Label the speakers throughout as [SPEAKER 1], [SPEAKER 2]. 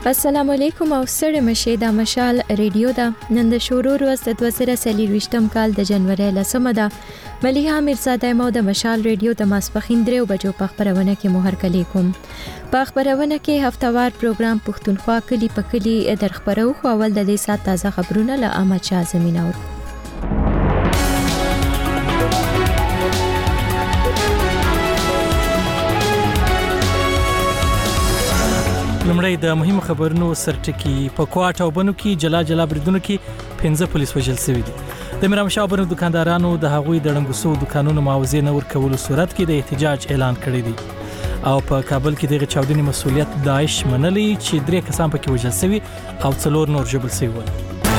[SPEAKER 1] السلام علیکم او ستړي مشه د مشال ریډیو دا نن د شورو ورځ د 2023م کال د جنوري لسمه ده. مليحه میرزاده مو د مشال ریډیو د ماسپخین 3 بجو په خبرونه کې مهر کلی کوم. په خبرونه کې هفتوار پروګرام پښتونخوا کلی په کلی در خبرو خو اول د دې سات تازه خبرونه له احمد شاه زمينه اور.
[SPEAKER 2] لمړی د مهمو خبرونو سرټکی په کوټ او بنو کې جلا بریدونو کې 15 پولیس وژل شوي دي. د میرامشاه بنو دکاندارانو د هغوی د ړنګوسو دکانونو معاوضه نه ورکولو صورت کې د احتجاج اعلان کړی دی. او په کابل کې دغه چاودنې مسولیت داعش منلي چې 3 کسان پکې وژل شوي او 4 نور ژوبل شوي ول.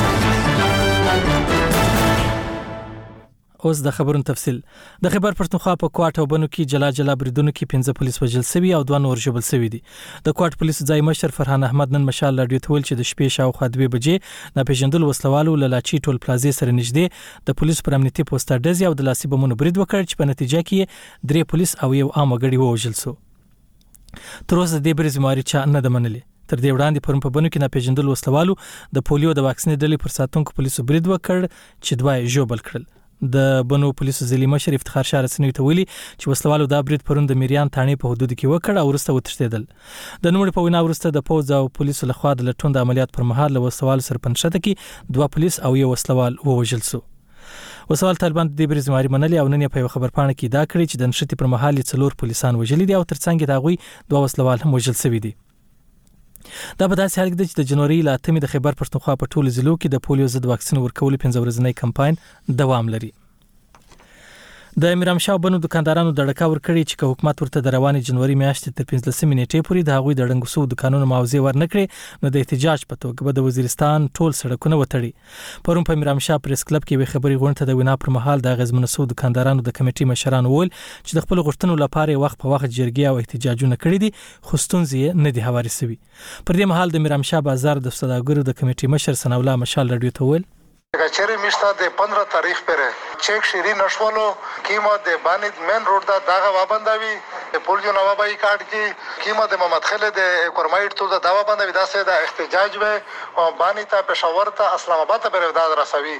[SPEAKER 2] اوس د خبرونو تفصیل. د خیبر پښتونخوا په کوټ او بنو کې جلا بریدونو کې 15 پولیس وژل شوي او 2 نور ژوبل شوي دي. د کوټ پولیسو ځای مشر فرحان احمد نن مشال رادیو ته ویل چې د شپې شاوخوا 2 بجې د پیژندل وسلوالو لاچی ټول پلازې سره نږدې د پولیسو پر امنیتي پوسټر ډزې او د لاسي بمونو برید وکړ چې په نتیجه کې 3 پولیس او یو عام وګړی ووژل شو. تر اوسه د برید زمواري چا نه د منلي. تر دې وړاندې پرم په بنو کې نه پیژندل وسلوالو د پولیو د واکسین ډلې پر ساتونکو پولیسو برید وکړ چې 2 ژوبل کړل. د بنو پولیسو ځلی مشر افتخار شاه رسنی ته ویلي چې وسلوالو دا برید پرون د میریان تانې په حدود کې وکړ او ورسته وتښتیدل. د نوموړي په وینا ورسته د پوز او پولیسو لخوا د لټون د عملیات پر مهال له وسلوالو سره پنځه کې 2 پولیس او یو وسلوال ووژل شو. وسوال طالبان د برید زماري منلي او نن په خبرپاڼه کې دا کړی چې د نشټي پر مهال 4 پولیسان وژل دي او ترڅنګ د هغوی 2 وسلوال هم وژل شوي دي. دا په داسې حال کې چې د جنوري ل 8 د خیبر پښتونخوا په ټولو ضلعو کې د پولیو ضد واکسین ورکول 15 ورځنی کمپاین دوام لري. د میرامشاه بنو دکاندارانو د ډکا ورکړي چې حکومت ورته د روانې جنوري میاشتې تر 15 نیټې پورې د هغوی د ړنګوسو دکانونو معاوضه ورنکړي نو د احتجاج په توګه به د وزیرستان ټول سړکونه وتړي. پرون په میرامشاه پریس کلب کې خبري غونډه د وینا پر مهال د غزمنسو دکاندارانو د کمیټې مشران وویل چې د خپل غوښتنو لپاره وخت په وخت جرګې او احتجاجونه کړي دي خو ستونزې نه دي هواري شوي. پر دې مهال د میرامشاه بازار د سوداګرو د کمیټې مشر ثنا الله مشال رادیو ته ویل
[SPEAKER 3] کچری میشته د 15 تاریخ پره چیک شری نشولو قیمت د باند مین روډ دا دغه وابندوي پولیو نوابای کارت کی قیمت محمد خالد کورمایټ تو دا دوا بندوي دا سه د احتجاج و او باندې ته پېښور ته اسلام آباد ته پرېداد رسوي.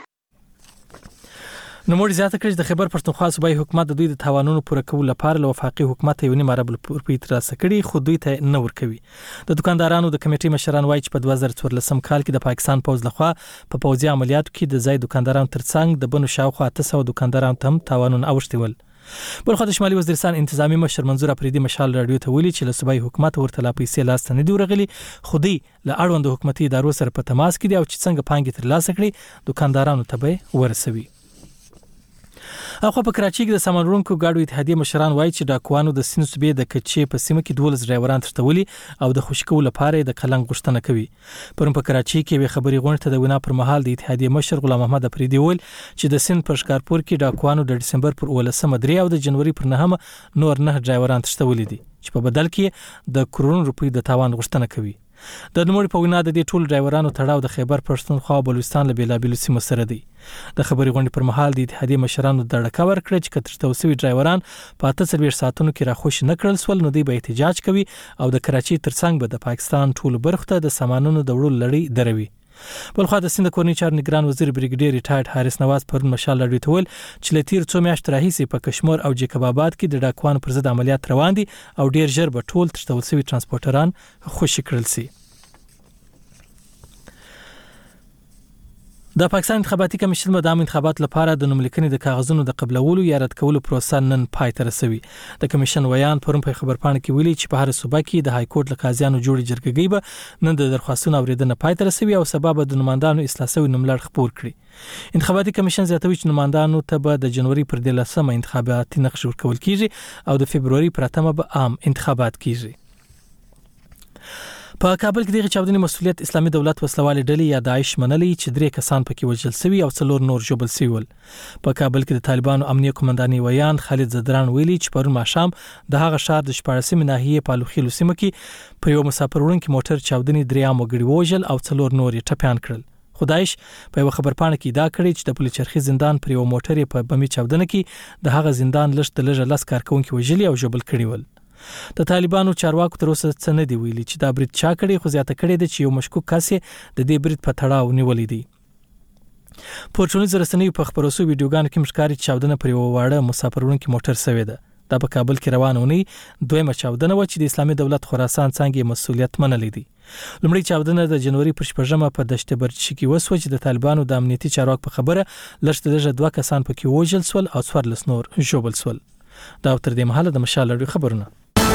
[SPEAKER 2] نو موږ زیاته کړی د خیبر پښتونخوا صوبایي حکومت د دوی د تاوانونو پوره کولو لپاره له وفاقي حکومت یو نیمه ربل روپۍ ترلاسه کړي خو دوی ته نه ورکوي. د دکاندارانو د کمیټې مشران وایي چې په 2014 کال کې د پاکستان پوز لخوا په پوځي عملیاتو کې د ځای دکاندارانو ترڅنګ د بنو شاوخوا 800 دکاندارانو ته هم تاوانونه اوښتي ول. بلخو د شمالي وزیرستان انتظامی مشر منظور افریدي مشال رادیو ته ویلي چې له صوبایي حکومت ورته لا پیسې لاس ته نه دی ورغلي خو دوی له اړوند حکومتي ادارو سره په تماس کې دي او چې څنګه پانګې ترلاسه کړي دکاندارانو ته به ورسوي. اخو په کراچۍ کې د سامانورونکو ګاډو اتحادیه مشران وایي چې ډاکوانو د سین صوبې د کچې په سیمه کې 12 ډرایوران ترتولي او د خوشکو لپاره د کلنګ غوښتنه کوي. پرون په کراچۍ کې خبري غونډه د وینا پر مهال د اتحادیه مشر غلام محمد افریدي ویل چې د سین په شکارپور کې ډاکوانو د دسمبر پر 18 او د جنوري پر 9 نور 9 ډرایوران ترتولي دي چې په بدل کې د کرون روپۍ د تاوان غوښتنه کوي. د نوموړي په وینا د دې ټول ډرایورانو تړاو د خیبر پښتونخوا او بلوچستان له بیلابیلو سیمو سره دی. د خبري غونډې پر مهال د اتحادیه مشرانو د ډکا ورکړه چې کتر توسوي ډرایوران په 48 ساعتونو کې راخوش نه کړل سول نو دوی به احتجاج کوي او د کراچۍ ترڅنګ به د پاکستان ټول برخه ته د سامانونو د وړلو لړۍ دروي. بلخو د سند کورنۍ چار نگران وزیر بریګیډیر ریټایرډ حارث نواز پرون مشال لړۍ تول چې لتیر څو میاشتې راهیسې په کشمیر او جیکب آباد کې د ډاکوان پر ضد عملیات روان دي او ډیر ژر به ټول ترتول شوي ترانسپورټران خوشی کړل شي. د پاکستان انتخاباتي کمیشن د انتخابات لپاره د نوملیکنې د کاغذونو د قبلولو یا رد کولو پروسه نن پای ته رسوي. د کمیشن ویان پرون په خبرپاڼه کې ویلي چې په هر صوبه کې د های کورټ له قاضیانو جوړې جرګې به نن د درخواستونو اوریدنه پای ته رسوي او سبب د نمائندانو اصلاح شوی نوملړ خپور کړي. انتخاباتي کمیشن زیاتوي چې نمائندانو ته به د جنوري پر 13 انتخاباتي نقش ورکول کیږي او د فبرवरी پر 8 به عام انتخابات کیږي. په کابل کې د چاودنې مسولیت اسلامي دولت وسلوال ډلې یا داعش منلي چې 3 کسان پکې وژل شوي او 4 نور ژوبل شوي ول. په کابل کې د طالبانو امنیه قومنداني ویان خالد زدران ویلي چې پرون ماښام د هغه شهر د 14 ناحیه په لوخیلو سیمه کې پر یو مسافر وړونکي موټر چاودنې 3 عام وګړي وژل او 4 نور یې ټپيان کړل. خدایش په یو خبرپاڼه کې دا کړی چې د پولیچرخي زندان پر یو موټر په بمي چاودنه کې د هغه زندان لږ د لږه لاس کارکونکو وژلي او ژوبل کړي ول. د طالبانو چارواکو تر اوسه څه نه دی ویلي چې دا برید چا کړی، خو زیاته کړی دی چې یو مشکوک کس د دې برید په تړاو نیولې دی. په ټولنیزو رسنیو په خبرو شوو ویډیوګانو کې مشکاري چاودنه پر یو واړه مسافرونکو موټر سوي ده. دا په کابل کې روانونی دویمه چاودنه و چې د اسلامي دولت خراسان څنګه مسؤلیت منلې دي. لومړی چاودنه د جنوري پر 14مه په دشت برچی کې وسو چې د طالبانو د امنیتي چارواکو په خبره لږ 2 کسان پکې وژل سول او 14 نور ژوبل سول. دا تر دې مهاله د مشال لړۍ خبرونه.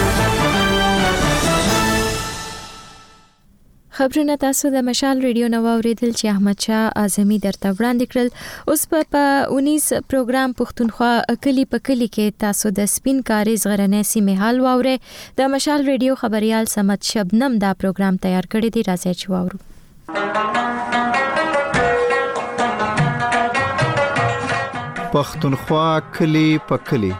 [SPEAKER 1] خبرونه تاسو د مشال ریډیو نو اوریدل چې احمد شاه اعظمي درته وړاندې کړل. اوس په 19 پروګرام پښتونخوا کلی په کلی کې تاسو د سپین کاریز غرنې سیمه حال واوري. د مشال ریډیو خبريال سمت شبنم دا پروګرام تیار کړی دی، راځي چې واورو.
[SPEAKER 4] پښتونخوا کلی په کلی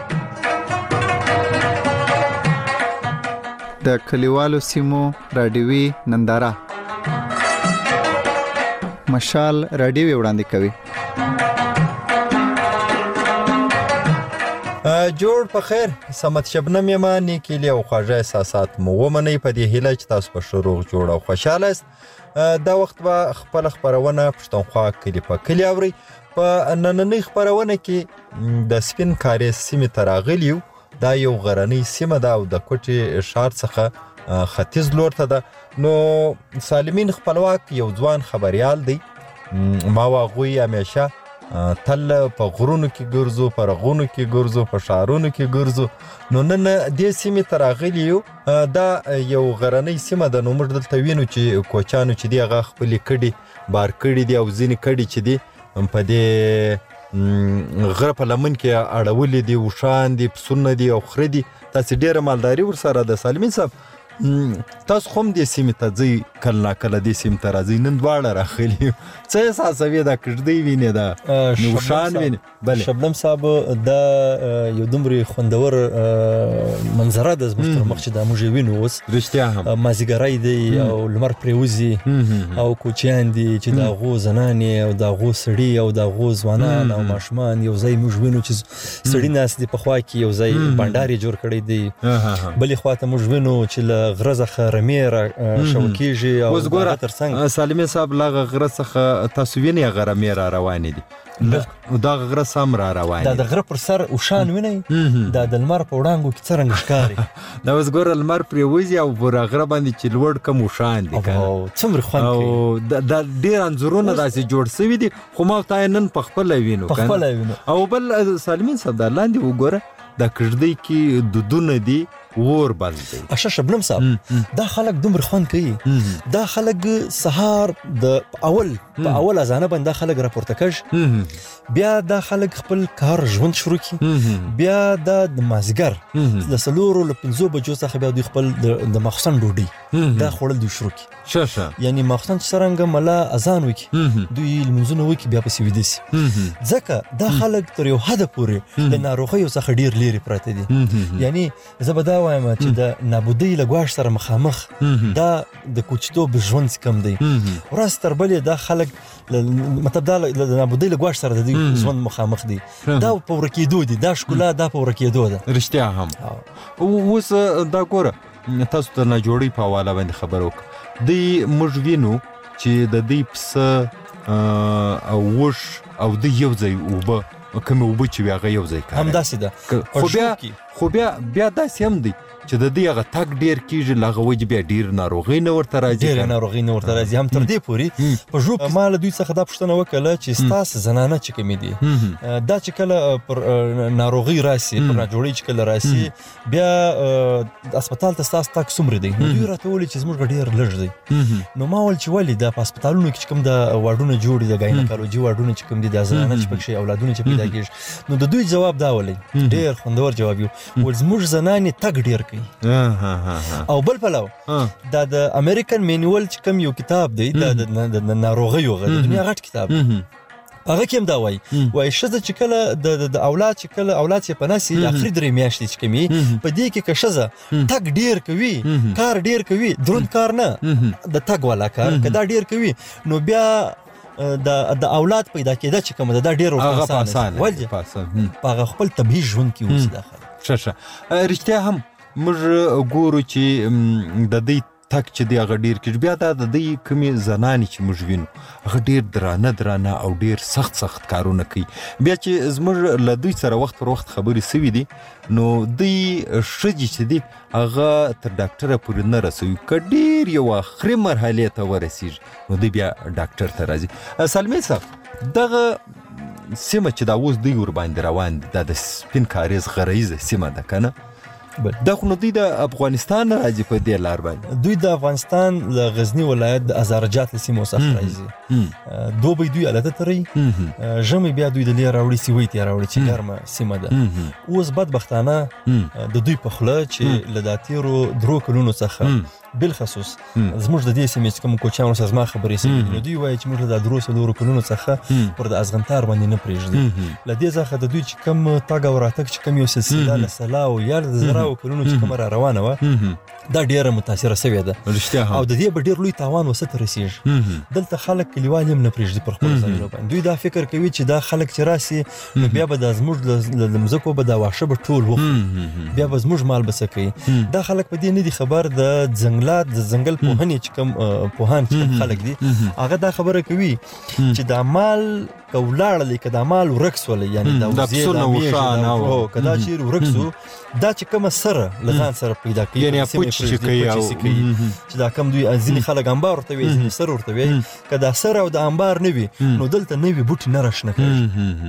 [SPEAKER 4] د کلیوالو سیمو رادیوي ننداره مشال رادیو وړاندې کوي.
[SPEAKER 5] جوړ په خیر، سمت شبنم یم، نیکی لی او خواږه احساسات مو ومنئ په دې هیله چې تاسو په شروع جوړ او خوشاله است. دا وخت به خپل خبرونه پښتونخوا کلی په کلی اوري. په نننۍ خبرونه کې د سپین کاریز سیمې ته راغلیو. دا یو غرنۍ سیمه ده او د کوټې ښار څخه ختیځ لور ته ده. نو سالمین خپلواک یو ځوان خبريال دی. ما واغوی همیشه تل په غرونو کې ګرځو، په رغونو کې ګرځو، په شهرونو کې ګرځو. نو نن دې سیمې ته راغلیو. دا یو غرنۍ سیمه ده. نو موږ دلته وینو چې کوچانو چې دی هغه خپلې کډې بار کړي دي او ځینې کډې چې دي په دې غره په لمن کې اړولې دي، وشان دي، پسونه دي او خره دي. تاسې ډېره مالداري ورسره د سالمین صاحب. تاسو هم دې سیمې ته ځئ، کله ناکله دې سیمې ته راځئ. نن دواړه راغلي یو. څه احساسوي؟ دا کږدۍ وینې، دا وشان وینې؟
[SPEAKER 6] شبنم صاحب دا یو دومره خوندور منظره ده زموږ تر مخ چې دا موږ وینو اوس.
[SPEAKER 5] رښتیا هم
[SPEAKER 6] مازیګری دی او لمر پرېوځي او کوچیان دي چې د هغو زنانې او د هغو سړي او د هغو ځوانان او ماشومان یو ځای موږ وینو چې سړي ناست دي په خوا کې یو ځای بنډار یې جوړ کړی دی. بلې خوا ته موږ وینو چې له غره څخه رمې را شوکېږي او
[SPEAKER 5] اوس ګوره سالمین صاحب له غره څخه تاسو وینئ هغه رمې را روانې دي. دا غره سم را روان
[SPEAKER 6] دا د غره پر سر اوشان وینئ، دا د لمر په وړانګو کې څرنګه ښکاري.
[SPEAKER 5] دا اوس ګوره لمر پرې وځي او پر غره باندې چې لوړ کم اوشان دي
[SPEAKER 6] څومره خوند کوي.
[SPEAKER 5] دا ډېر انځورونه داسې جوړ شوي دي، خو ما ورته نن په خپله وینو. او بل سالمین صاحب دا لاندې وګوره، دا کږدۍ کې دودونه دي، اور بل دی.
[SPEAKER 6] اشه شبنم صاحب دا خلک دومره خوند کوي. دا خلک سهار د اول اذانه باندې دا خلک راپورته کړي، بیا دا خلک خپل کار ژوند شروع کی، بیا د مازیګر د 4 ل 5 بجو څخه بیا دوی خپل د مخصن ډوډۍ دا خوړل دوی شروع کی. یعنی مخصن څرنګه ملا اذان وکي دوی لمنځونه وکي بیا پسې ویده سي. ځکه دا خلک تر یو حد پورې د ناروغیو څخه ډیر لري پراته دي. یعنی زبدا وایم چې د نابودۍ له ګواښ سره مخامخ دا د کوچتوب ژوند کم دی. ورځ تر بلې دا خلک مطلب دا د نابودۍ له ګواښ سره د دې ژوند مخامخ دي. دا په ورکېدو دي، دا ښکلا دا په ورکېدو ده.
[SPEAKER 5] رښتیا هم. اوس دا ګوره تاسو ته ناجوړۍ په حواله باندې خبر وکړه. دوی موږ وینو چې د دوی پسه او وش او د یو ځای اوبه کومې اوبه چې وي هغه یو ځای کوي.
[SPEAKER 6] همداسې ده.
[SPEAKER 5] خو بیا داسې هم دی چې د دې هغه تګ ډېر کېږي، له هغه وجې بیا ډېر ناروغۍ نه ورته راځي. هم تر دې پورې په ژوب ما له دوی څخه دا پوښتنه وکړه چې ستاسې زنانه چې کومې دي دا چې کله پر ناروغۍ راسي، پر ناجوړۍ چې کله راسي، بیا هسپتال ته ستاسو تګ څومره دی؟ نو دوی راته وویل چې زموږ ډېر لږ دی. نو ما وویل چې ولې دا په هسپتالونو کې چې کوم د واډونه جوړ دي، د ګاینیکالوجي واډونه چې کوم دي، د زنانه چې پکې اولادونه چې پیدا کېږي، نو د دوی جواب دا ولې ډېر خوندور جواب یو ول زموږ زنانې تګ ډېر کوي. او بل پلو دا د امریکن مینوال چې کوم یو کتاب دی د ناروغیو د دنیا غټ کتاب، هغه کې هم دا وایي ښځه چې کله د اولاد چې کله اولاد یې په ناسي اخري 3 میاشتې چې کوي، په دې کې که ښځه تګ ډېر کوي، کار ډېر کوي، دروند کار نه د تګ والا کار که دا ډېر کوي، نو بیا د اولاد پیدا کېده چې کومه ده دا ډېر آسانه ولې په هغه خپل طبیعي ژوند کې اوسي داخله. رښتیا هم موږ ګورو چې د دې تک چې دی هغه ډیر کې بیا دا د دې کمی زنانې چې موږ وینو هغه ډیر درانه او ډیر سخت کارونه کوي. بیا چې زموږ له دوی سره وخت پر وخت خبرې سوي دي نو دوی ښځې چې دي هغه تر ډاکټره پورې نه رسوي، که ډیر یو آخري مرحلې ته ورسیږي نو دوی بیا ډاکټر ته راځي. سلمې صاحب دغه سیمه چې دا اوس دوی ورباندې روان دي دا د سپین کاریز غرایزه سیمه ده که نه؟ دا خو نو دوی د افغانستان راځي په دې لار باندې.
[SPEAKER 6] دوی د افغانستان د غزنی ولایت د ازارجات له سیمو څخه راځي. دوبی دوی الته تري ژمي بیا دوی د لیر راوړي سیوي ته راوړي چې ګرمه سیمه ده. اوس بدبختانه د دوی په خله چې لداتیرو درو کلونو څخه بالخصوص زموږ د دې سیمې کوم کوچانو سره زما خبرې سي نو دوی وایي چې موږ د درو سلورو کلونو څخه پر د ازغنتار باندې نه پرېږدي. لدې ځخه د دوی چې کوم تاګ او راتګ چې کوم یو سلسله لسلا او یا د زراو کلونو چې کوم را روانه و دا ډیره متاثره سوې ده او د دې به ډیر لوی تاوان وسته رسیږي. دلته خلک کلیوال هم نه پرېږدي پر خپل ځایونو باندې. دوی دا فکر کوي چې دا خلک چې راسي نو بیا به د زموږ د مځکو به دا واښه به ټول وخوري، بیا به زموږ مال بس کوي. دا خلک په دې نه دي خبر د ځنګل پوهنې چې کوم پوهان چې خلک دي هغه دا خبره کوي چې دا مال کولاړل کدا مال ورکسول یعنی دا وزیدا میشان او کدا چیر ورکسو دا چې کوم سره لغان سره پیدا کوي
[SPEAKER 5] یعنی پوچ چې کوي
[SPEAKER 6] چې دا کوم دوی ځینې خلک انبار ورته وي ځینې سره ورته وي کدا سره او د انبار نه وي نو دلته نه وي بوټي نه راشنه کوي.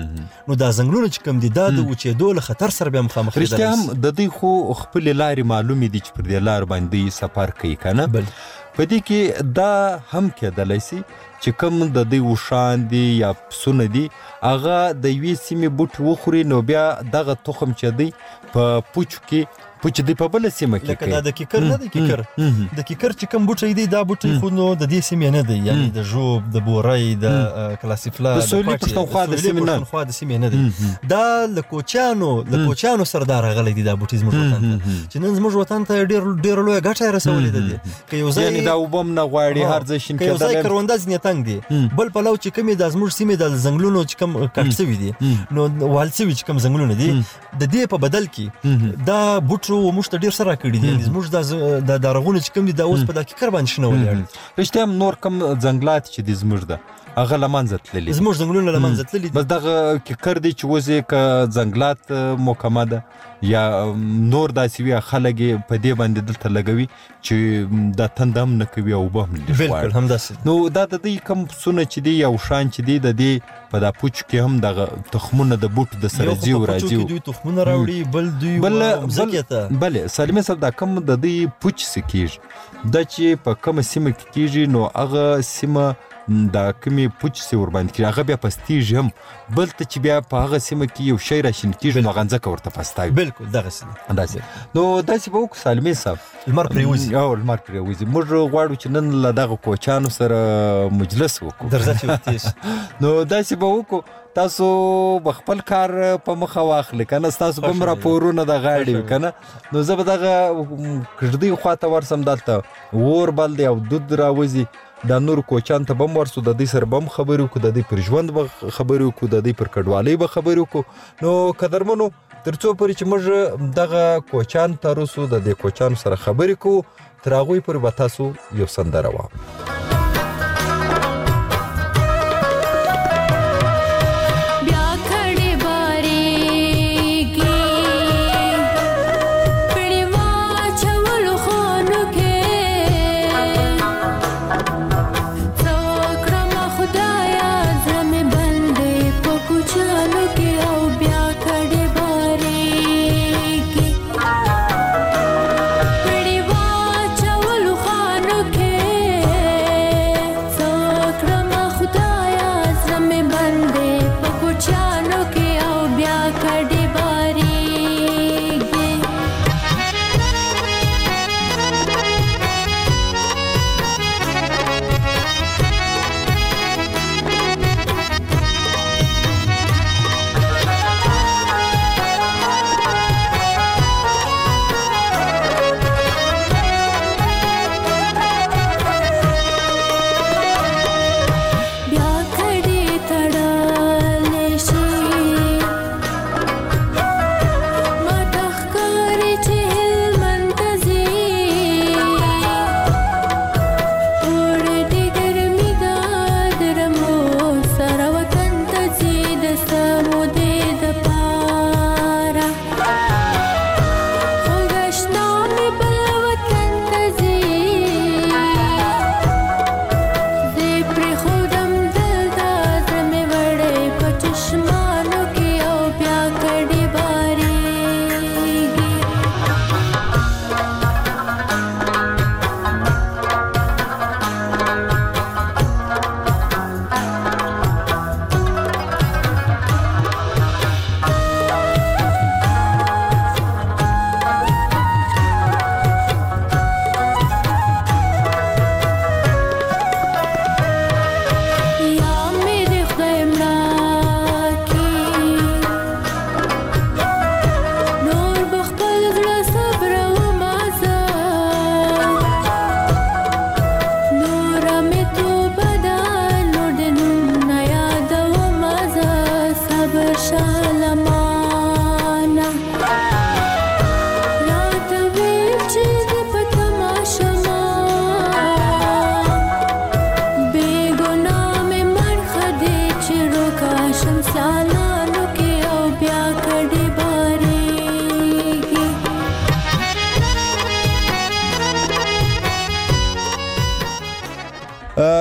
[SPEAKER 6] نو دا ځنګلونه چې کوم دي دا د اوچېدو له خطر سره به مخامخ دي.
[SPEAKER 5] رښتیا هم د دې خو خپل لارې معلومې دي چې پر دې لار باندې سفر کوي کنه. په دې کې دا هم کېدلی سي چې کوم د دې وشان دي یا پسونه دي هغه د یوې سیمې بوټي وخوري نو بیا دغه تخم چې دی په پوچو کې پوچ دی په بل سیمه کې
[SPEAKER 6] لکه دا د کیکر نه دی کیکر د کیکر چې کوم بوټي دی دا بوټي خو نو د دې سیمې نه دی یعنی د ژوب د بورای د کلاسیفلا
[SPEAKER 5] د سویلي پښتونخوا د
[SPEAKER 6] سیمې نه دی دا له کوچانو سردار غلې دي دا بوټي زموږ وطن ته چې نن زموږ وطن ته ډېر لوی ګټه رسولې ده که یو ځای
[SPEAKER 5] یعنی دا وبم نه غواړي هر ځای شین
[SPEAKER 6] کېدل یو ځای کرونده ځنې تنگ دي بل پلو چې کومې د زموږ سیمې د ځنګلونو چې کوم کټ سوي دي نو والسوي چې کوم ځنګلونه دي د دې په بدل کې دا بوټ موږ ته ډیر سره کړی دي زموږ د دارغونه چې کوم دي دا اوس په دکې کر باندې شنه ولې
[SPEAKER 5] رښتیا نور کوم ځنګلات چې دي زموږ ده هغه لمنځه تللي
[SPEAKER 6] زموږ ځنګلونه لمنځه تللي
[SPEAKER 5] بس دغه کر دي چې وځي ک ځنګلات محکمه ده یا نور داسې وي خلک په دې باندې دلته لګوي چې دا تندم نه کوي او به هم
[SPEAKER 6] بالکل هم داسې
[SPEAKER 5] نو دا د دې کوم سونه چې دی او شان چې دی د دې په دا پوچ کې هم دغه تخمونه د بوټ د سره جیو راځي
[SPEAKER 6] دوی تخمونه راوړي بل دوی زکیته
[SPEAKER 5] بله سالمه صاحب دا کوم د دې پوچ سکیږي د چې په کوم سیمه کې کیږي نو هغه سیمه دا کومي پوچ سی ور باندې کړي هغه بیا پستیږي هم بل ته چې بیا په هغه سیمه کې یو شی راشین کیږي نو غنځکه ورته پستاوي
[SPEAKER 6] بالکل دغه څه
[SPEAKER 5] اندازې نو داسې به وکړو سالمې صاحب
[SPEAKER 6] لمر پرېوځي
[SPEAKER 5] او لمر پرېوځي موږ غواړو چې نن له دغه کوچانو سره مجلس وکړو
[SPEAKER 6] درځه چې
[SPEAKER 5] نو داسې به وکړو تاسو بخپل کار په مخه واخلئ کنه تاسو بم راپورونه د غاړي کنه نو زه به دغه کړدی خواته ورسم دلته ور بل دی او دود راوځي دا نور کوچان ته بم ورسو د دې سره بم خبرو کو د دې پر ژوند به خبرو کو د دې پر کډوالۍ به خبرو کو نو قدرمنو ترڅو پرې چې موږ دغه کوچان ته رسو د دې کوچان سره خبرې کو تر هغه پر به تاسو یو سندره واه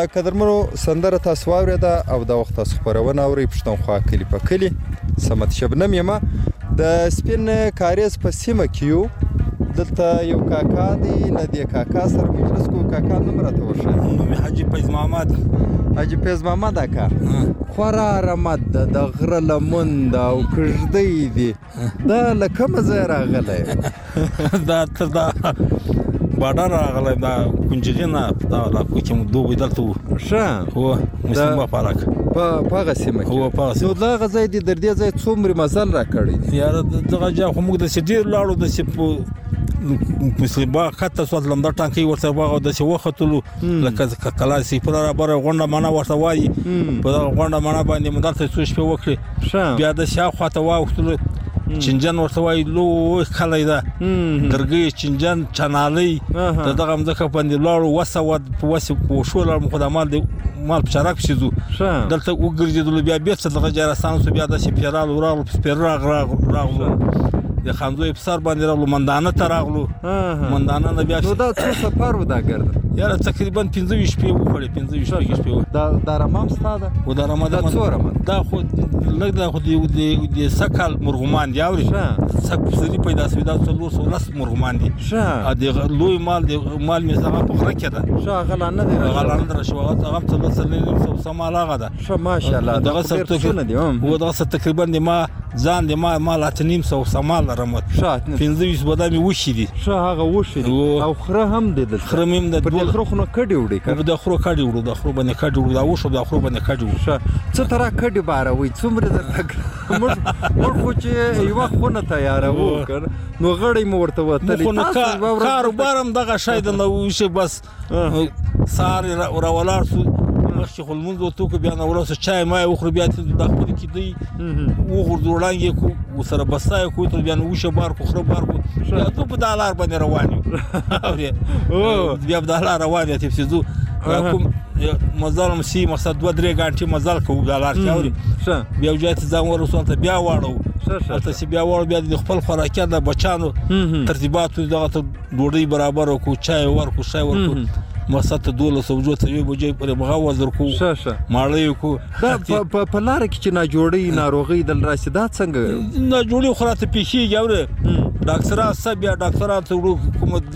[SPEAKER 5] قدرمنو سندره تاسو واورېده او د وخت تاسو خبرونه اورئ پښتونخوا کلي په کلي سمت شبنم یم د سپین کاریز په سیمه کې یو دلته یو کاکا دی له دې کاکا سره مجلس کو کاکا نوم راته وښایه
[SPEAKER 7] نوم حاجي فیض محمد
[SPEAKER 5] حاجي فیض محمد اکا خورا رمد د غره لمن دا او کژدی دی دا له کومه ځای راغلی
[SPEAKER 7] دا تر دا باډر راغلی دا کنجغې نه دا علاقو کې موږ دوبی دلته وو
[SPEAKER 5] ښه
[SPEAKER 7] هو مسلمان پالک
[SPEAKER 5] په هغه سیمه کې
[SPEAKER 7] هو په هغه
[SPEAKER 5] نو دغه ځای دی در دې ځای څومره مزل راکړی دی
[SPEAKER 7] یاره دغه ځای خو موږ داسې ډېر لاړو داسې په مسلمان خطه سوتلم دا ټانکۍ ورسره باغ داسې وختلو لکه کلاسې په رابره غونډه معنا ورته وایي په دغه غونډه معنا باندې مو دلته څو شپې وکړې بیا د شاوخوا ته واوښتلو چنجن ورته وایي لوی کلی ده درګۍ چنجن چنالۍ د دغه مځکه باندې لاړو وسه په وسې په وشو لاړو خو د مال په چراک پسې ځو دلته وګرځېدلو بیا بېرته دغه ځای راستانه شو بیا داسې پیرالو راغلو سپېر راغلو د خانزوی په سر باندې راغلو مندانه ته راغلو مندانه نه بیا
[SPEAKER 5] نو دا څو سفر و دا ګرده
[SPEAKER 7] یاره تقریبا 15 شپې وخوړې 15 شپې
[SPEAKER 5] دا رمام ستا ده
[SPEAKER 7] و دا رمضان
[SPEAKER 5] دا څو رمضان
[SPEAKER 7] دا خو لږ دا خو د سکل مرغومان دی اوري سک سری پیدا شوی دا 310 مرغومان دي د لوی مال می زغه په غره کې ده
[SPEAKER 5] غلانه دی
[SPEAKER 7] غلانه در شو هغه څه سمال هغه ده
[SPEAKER 5] ماشاءالله
[SPEAKER 7] دغه څه دی و دا تقریبا د ما ځان د ما لاتنیم سو سمال رمت 15 بدامي وشي دي
[SPEAKER 5] هغه وشي او خره هم دي د
[SPEAKER 7] خره مم د
[SPEAKER 5] خره خو کډي وړي
[SPEAKER 7] د خره کډي وړو د خره باندې کډي وړو دا وشو د خره باندې کډي وړو
[SPEAKER 5] څه ترا کډي باروي څومره د موږ خو چې یو خونه تیارو کړ نو غړې مو ورته وته
[SPEAKER 7] کاروبارم دغه شاید نو وشي بس سار راولار سو مخکې خو لمونځ وتو که بیا نه ورسه چای مای وخورو بیا د خپل کې دی وغورځو وړانګې کو ورسره بسای کو تر بیا نو وشه بار کو خره بار کو بیا ته په دا لار باندې روان یو بیا په دا لار روان یې تفسي ځو کوم مزل مسی مقصد 2-3 غنټې مزل کوو دا لار کې اوري بیا وجه ته ځان ورسون ته بیا واړو ته سی بیا وړ بیا د خپل خوراکي د بچانو ترتیبات دغه ډوډۍ برابر کو چای ورکو شای ورکو مقصد 12 سوجو ته یو بجې پر مغاوز ورکو ماړی کو
[SPEAKER 5] دا په لار کې چې نه جوړي ناروغي دل راشدات څنګه
[SPEAKER 7] نه جوړي خراته پیخي یاوره ډاکټرا سب یا ډاکټرا ته کوم
[SPEAKER 5] په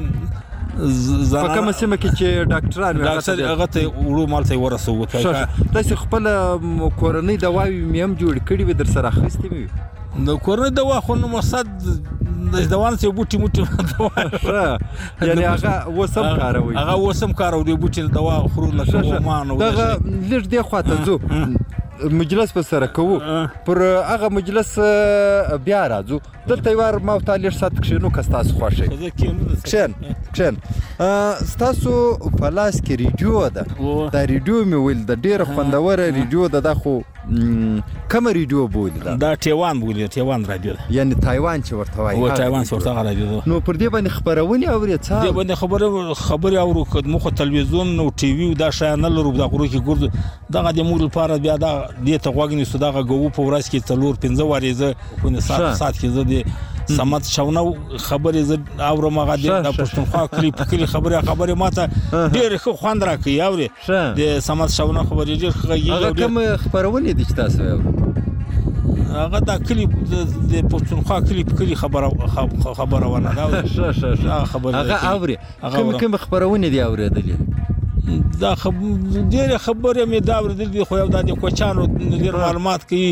[SPEAKER 5] کومه سیمه کې چې ډاکټران
[SPEAKER 7] هغه ته وړو مال ته ورسو
[SPEAKER 5] تاسو خپل کورنۍ دواوی میم جوړ کړی و در سره اخیستې مې
[SPEAKER 7] نو کورنۍ دوا خو نو مقصد د دوان څه بوټي دوا
[SPEAKER 5] یعنی هغه وسم کاروي
[SPEAKER 7] بوټي دوا خورو نه کومانو
[SPEAKER 5] دغه لږ دی خواته ځو مجلس په سره کوو پر هغه مجلس بیا راځو دلته یوار ما تعالی سات کښینو کستاس خوښي کښن ستاسو په لاس کې ریډیو ده دا ریډیو مې ویل د ډېر خوندور ریډیو ده خو کوم ریډیو بولی
[SPEAKER 7] دا تایوان بولی تایوان رادیو
[SPEAKER 5] یعنی تایوان چې ورته وایي
[SPEAKER 7] او تایوان چې ورته رادیو
[SPEAKER 5] نو پر دې باندې خبرونه اوري څه
[SPEAKER 7] دې باندې خبره اورو خدمت خو تلویزیون او ټي وي دا شای نه لرو دا غرو کې ګرځو دغه د مور لپاره بیا دا دې ته غوګنی سو دغه غو په ورځ کې 4-5 وریزه په ساعت کې زه دې سمت شاونه خبرې ز اورو مغه د پښتونخوا کلی خبره ماته ډېر خو خوند راکې اوري د سمت شاونه خبرې ډېر
[SPEAKER 5] هغه کوم خبرونه دي چې تاسو
[SPEAKER 7] هغه دا کلی د پښتونخوا کلی خبره ونه دا خبره
[SPEAKER 5] هغه اوري کوم خبرونه دي اوریدلې
[SPEAKER 7] دا ډېر خبره مې دا اوریدلې خو یو د کوچانو ډېر معلومات کوي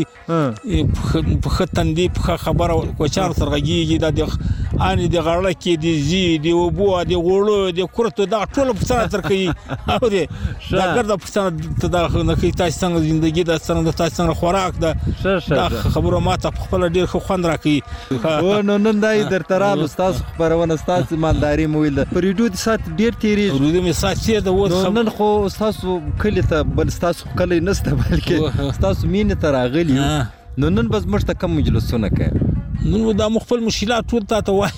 [SPEAKER 7] په ختندې په خبره کوچانو سرغږیږي د اني د غړل کې د زی د وبو د غړو د کورته دا ټول په څنګه تر کوي اوري دا ګرځه په څنګه ته دا نه کوي تاسو څنګه ژوندۍ د څنګه تاسو څنګه خوراک دا خبره ماته خپل ډېر خو خوند راکړي
[SPEAKER 5] نو نن دای در ترال استاد خبرونه استاد مالداري مویل پر ریډیو د سات ډېر تیری
[SPEAKER 7] ریډیو می سات چې د
[SPEAKER 5] نن خو تاسو کلی ته بل تاسو کلی نسته بلکې تاسو مين ته راغلی نو نن بس مرته کم مجلسونه کوي
[SPEAKER 7] نو دا مخفل مشکلات ټول ته وای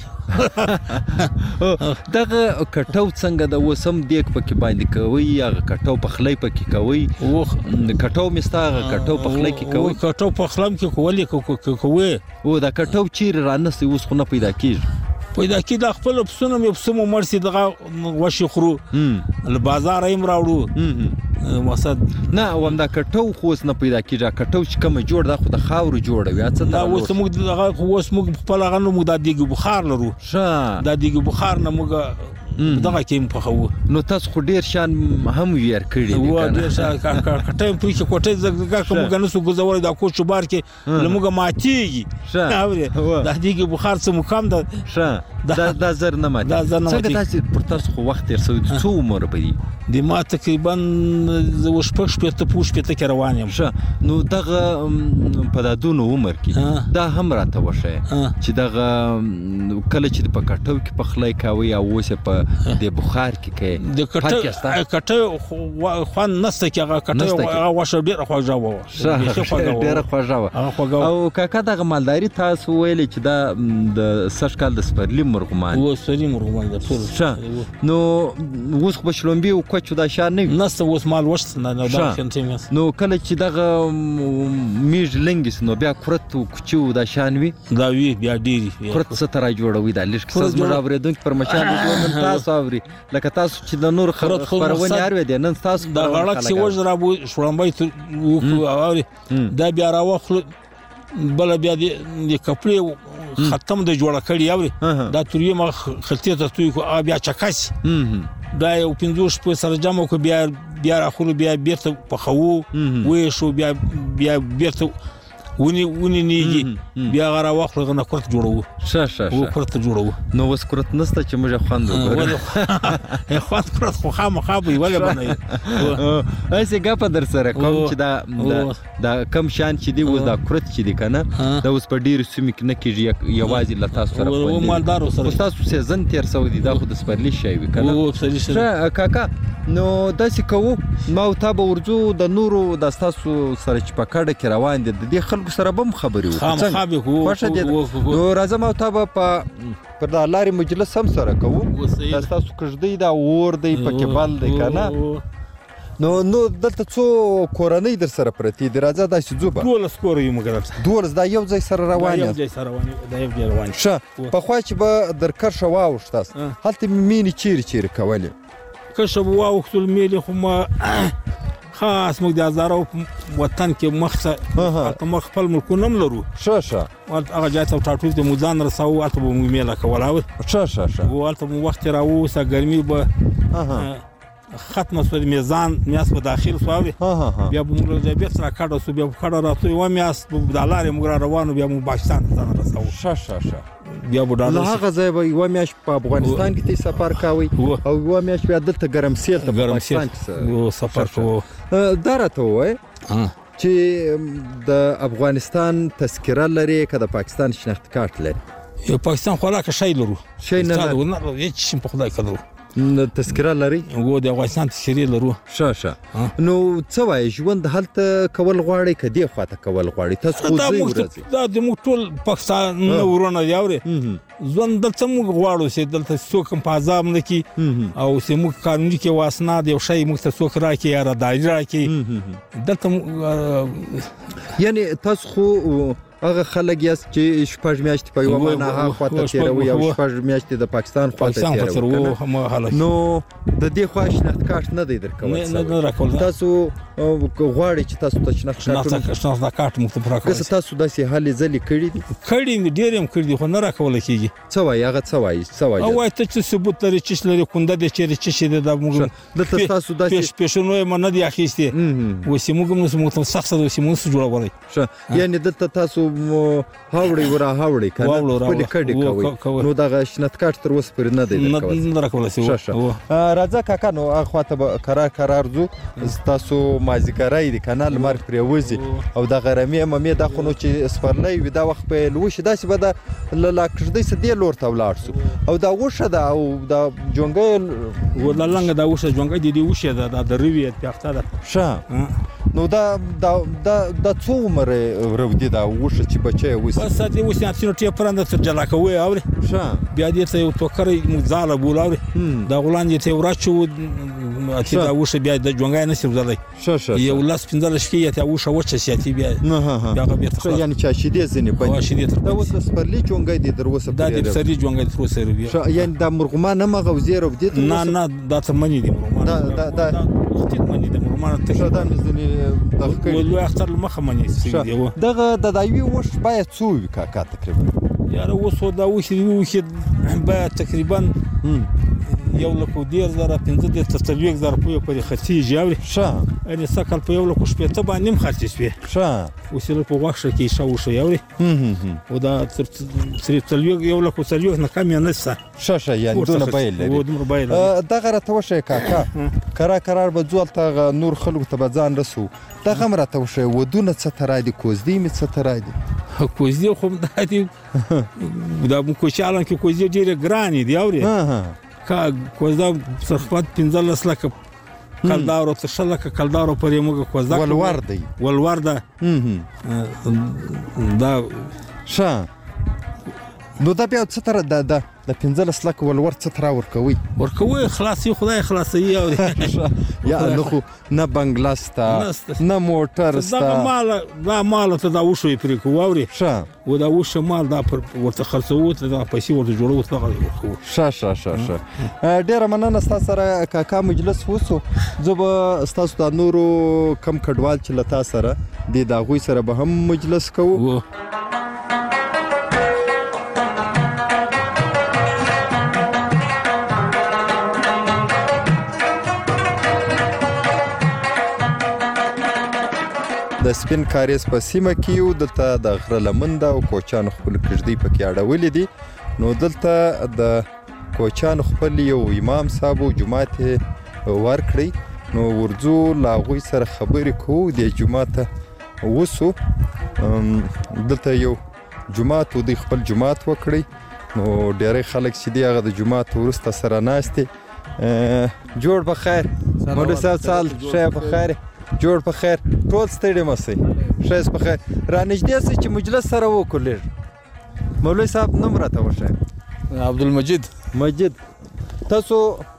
[SPEAKER 5] دغه کټو څنګه د وسم دیک پکې باندې کوي یا کټو پخلې پکې کوي کټو مستاغه کټو پخلې کې کوي
[SPEAKER 7] کټو پخلم کې کوي
[SPEAKER 5] او دا کټو چیر رانه سي اوس خو نه پیدا کیږي
[SPEAKER 7] د خپل پسونه مې پسمو مرسي دغه وشي خرو له بازار ایم راوړو مقصد
[SPEAKER 5] نه ومدا کټو خو اوس نه پیدا کیږي کټو چې کوم جوړ دا خو د خاورو جوړوي څه
[SPEAKER 7] دا اوس موږ دغه اوس موږ خپل غنو موږ د دیګ بخار لرو د دیګ بخار نه موږ دغه کې په خو
[SPEAKER 5] نو تاسو خو ډیر شان هم ویر کړی دی
[SPEAKER 7] و ډیر شان کټه په کې کوټه زګه کوم غنسو گزول دا کوچ بار کې لمغه ماتيږي دا دیګ بخار څه مقام ده
[SPEAKER 5] دا زر نه ماتي څنګه تاسو پر تاسو خو وخت تر څو عمر پدې
[SPEAKER 7] د ما تقریبا وش پښ په پوش په تک روان یم
[SPEAKER 5] نو دغه په دادونو عمر کې دا هم راته وشه چې دغه کله چې په کټو کې په خلای کاوي او اوسه په د بخار کې کې
[SPEAKER 7] د کټه خوان نسته کې هغه کټه واشه ډیره خوږه و
[SPEAKER 5] ډیره خوږه او کاکا دغه مالداري تاسو ویل چې دا د سشکال د سپرلی مرغمان
[SPEAKER 7] و سپرلی مرغمان د ټول
[SPEAKER 5] نو اوس په شلومبي او کوچ دا شان نه
[SPEAKER 7] نسته اوس مال وشت نه دا کنټینیوس
[SPEAKER 5] نو کله چې دغه میج لنګس نو بیا کرت کوچو دا شان وی
[SPEAKER 7] دا وی بیا ډیری
[SPEAKER 5] کرت ستاره جوړوي دا لږ څه مراوره دونکو پر مشال تاسو اوري لکه تاسو چې د نور خبرونه اوري دي نن تاسو
[SPEAKER 7] دا غړک چې وژ را بو شړمبای اوري دا بیا راوخل بل بیا د کپړې ختم د جوړه کړی اوري دا توري ما خلطه ته توي کو بیا چکاس دا یو 15 په سره جمع کو بیا راخلو بیا بیرته په خو وې شو بیا بیرته ونی نیږي بیا غره وخت غنه کورت جوړو کورت جوړو
[SPEAKER 5] نو وس کورت نسته چې موږ خواندو
[SPEAKER 7] خواند کورت خو خامخابي ولا باندې
[SPEAKER 5] ایسه ګپ در سره کوم چې دا کم شان چې دی وز دا کورت چې دی کنه دا اوس په ډیر سیمه کې نه کېږي یوازې لتا سره
[SPEAKER 7] و مالدارو سره
[SPEAKER 5] تاسو سیزن تیر سعودي دا خو د سپرلی شي وی کنه
[SPEAKER 7] او سپرلی شي
[SPEAKER 5] کاکا نو داسې کوو ما او تاسو ورځو د نورو د تاسو سره چې پکړه کې روان دي د خلکو سره بم خبري وو
[SPEAKER 7] خامخابي
[SPEAKER 5] نو راځم او تاسو پر د لارې مجلس هم سره کوو تاسو کړدی دا ور دی پکې بل دی کنه نو دلته څو کورنۍ در سره پرتی دی راځه دا چې زوبه
[SPEAKER 7] ټول سکور یو مګر
[SPEAKER 5] دولس دا یو ځای سره روان
[SPEAKER 7] یو ځای سره روان
[SPEAKER 5] شه په خوا چې به در کرشه واوښتاس هلته مینی چیرې کولې
[SPEAKER 7] کرشه واوښتل میلې خو ما خاص موږ د هزارو وطن کې مخه مخ خپل ملکونه لرو
[SPEAKER 5] شه
[SPEAKER 7] هغه ځای ته ټاټول د موزان رساو اته به مو میله کولاو
[SPEAKER 5] شه
[SPEAKER 7] والته مو وخت راو سا ګرمي به ختمه سو میزان میاس په داخل سوالي بیا موږ له بیا سره کاډو سو بیا کاډو راتو و میاس د لارې موږ روانو بیا مو پاکستان ته رساو
[SPEAKER 5] شه
[SPEAKER 7] بیا بډاله
[SPEAKER 5] هغه ځای به یو میاش په افغانستان کې سفر کاوي او یو میاش بیا دلته ګرمسیر ته پاکستان کې
[SPEAKER 7] سفر کوو
[SPEAKER 5] درته وای چې د افغانستان تذکره لري که د پاکستان شناخت کارت لري
[SPEAKER 7] یو پاکستان خو لا که شی لرو
[SPEAKER 5] شی نه
[SPEAKER 7] هیڅ شي په خدای کړو
[SPEAKER 5] تذکره لري
[SPEAKER 7] و د افغانستان تذکره لرو
[SPEAKER 5] شه نو څه وای ژوند هلته کول غواړي کدي خواته کول غواړي تاسو خو زی ورځي
[SPEAKER 7] دا د موږ ټول پاکستان ورونه یاوري ژوند دلته موږ غواړو چې دلته څوک په عذاب نه کی او چې موږ قانوني کې واسنه دی شی موږ ته څوک راکې یا دایره راکې دلته
[SPEAKER 5] یعنی تاسو خو هغه خلک یاست چې شپږ میاشتې په یو معنا هغه خواته تیروي او شپږ میاشتې د پاکستان خواته تیروي نو د دې خوا شناخت کارت نه دی درکول
[SPEAKER 7] نه راکول
[SPEAKER 5] تاسو غواړئ چې تاسو ته شناخت
[SPEAKER 7] کارت مو ته راکول
[SPEAKER 5] تاسو داسې حالې ځلې کړې دي
[SPEAKER 7] ډېر هم کړې دي خو نه راکول کېږي
[SPEAKER 5] څه وایي هغه څه وایي
[SPEAKER 7] او وایي ته چې ثبوت لري چې لري کونده دې چیرې چې د موږ
[SPEAKER 5] دلته تاسو داسې
[SPEAKER 7] پېښنو یې نه دی اخیستې اوس موږ موږ سخت اوس موږ جوړولای
[SPEAKER 5] یعنی دلته تاسو هاوړي ورا هاوړي کنه خپل کډي کوي نو دا شناخت کارت تر اوسه پر نه دی
[SPEAKER 7] نه راکول شي
[SPEAKER 5] راځه کاکا نو اخواته قرار زو تاسو مازیګرای دي کنه لمر پرې وځي او د غرمې مې د خونو چې سپرلې ودا وخت په لوش داسې به د لاکړدې سدي لور ته ولاړ سو او دا وشه دا او دا جونګې
[SPEAKER 7] ولنګ دا وشه جونګې دي وشه دا د ریوی پیافته ده
[SPEAKER 5] شه نو دا څو عمر ورودي دا وشه چې بچي وس
[SPEAKER 7] بس دې وسه چې ټی پرند تر جلا کوي او
[SPEAKER 5] شه
[SPEAKER 7] بیا دې ته یو توکر مزاله بولاوي دا غولان دې ته ورچو اتی دا وشه بیا د جونګای نشي وزلای یو لاس 15 شپې یا وشه وچه سیاتی بیا بیا
[SPEAKER 5] یعنی چا شیدې ځنې بند
[SPEAKER 7] شیدې تر
[SPEAKER 5] دا اوس سپرلی جونګای دي در اوسه
[SPEAKER 7] دا د سری جونګای تر اوسه بیا
[SPEAKER 5] یعنی دا مرغمان نه مغوزیر دي
[SPEAKER 7] نه دا ته منی دي مرغمان
[SPEAKER 5] دا
[SPEAKER 7] وختي منی دي مرغمان ته
[SPEAKER 5] دا مزنی
[SPEAKER 7] دغه ولو اختر مخه منی
[SPEAKER 5] دی دغه د دایوي وش باید څو وي کاکا تقریبا
[SPEAKER 7] یاره اوس دا وخت باید تقریبا یو لکو 10,000 15,000 په پرې خرڅي جوړ ښه ان سکل په یو لکو شپې ته باندې نیم خرڅي شوی ښه اوس له په واښه کې شاو شو یوري او دا تر یو لکو سلیو نه کم نه
[SPEAKER 5] ښه یعنی دونه بیل لري دغه راته وشه کاکا قرار به ځول ته نور خلکو ته به ځان رسو دغه راته وشه ودونه څه تر دي کوزدي می څه تر دي
[SPEAKER 7] کوزدي خو د دې دا کوچالان کې کوزدي ډیره ګرانی دی اوري کا کوزدا صرفات 15 لک کلدارو ته شلک کلدارو پرې موږ کوزدا ولور ده دا
[SPEAKER 5] ښه نو دا بیا څه تر د 15 لک ولور څه تر ورکوي
[SPEAKER 7] خلاصي خدای خلاصي
[SPEAKER 5] یا نو خو نه بنگلاستا نه موټر ستا
[SPEAKER 7] دا مال ته دا وشوي پرې کووري
[SPEAKER 5] ښه
[SPEAKER 7] و دا وشه مال دا ورته خرڅو ته دا پیسې ورته جوړو ته
[SPEAKER 5] ښه ډیره مننه تاسو سره کاکا مجلس وسو زه به تاسو د نورو کم کډوال چې لتا سره د داغوي سره به هم مجلس کوو د سپین کاریز په سیمه کې یو دلته د غره لمنده او کوچان خپل کړدی پکې اړولې دي نو دلته د کوچان خپل یو امام صاحب جمعه ورکړي نو ورځو لاغوي سره خبرې کوو د جمعه وسو دلته یو جمعه د خپل جمعه وکړي نو ډېری خلک چې دی هغه د جمعه ورسته سره ناشته جوړ بخیر مولوی صاحب سال شې بخیر جوړ په خیر ټول ستړي مسئ ښایست په خیر را نږدې سئ چې مجلس سره وکړو مولوی صاحب نوم راته وښایه
[SPEAKER 8] عبدالمجید
[SPEAKER 5] تاسو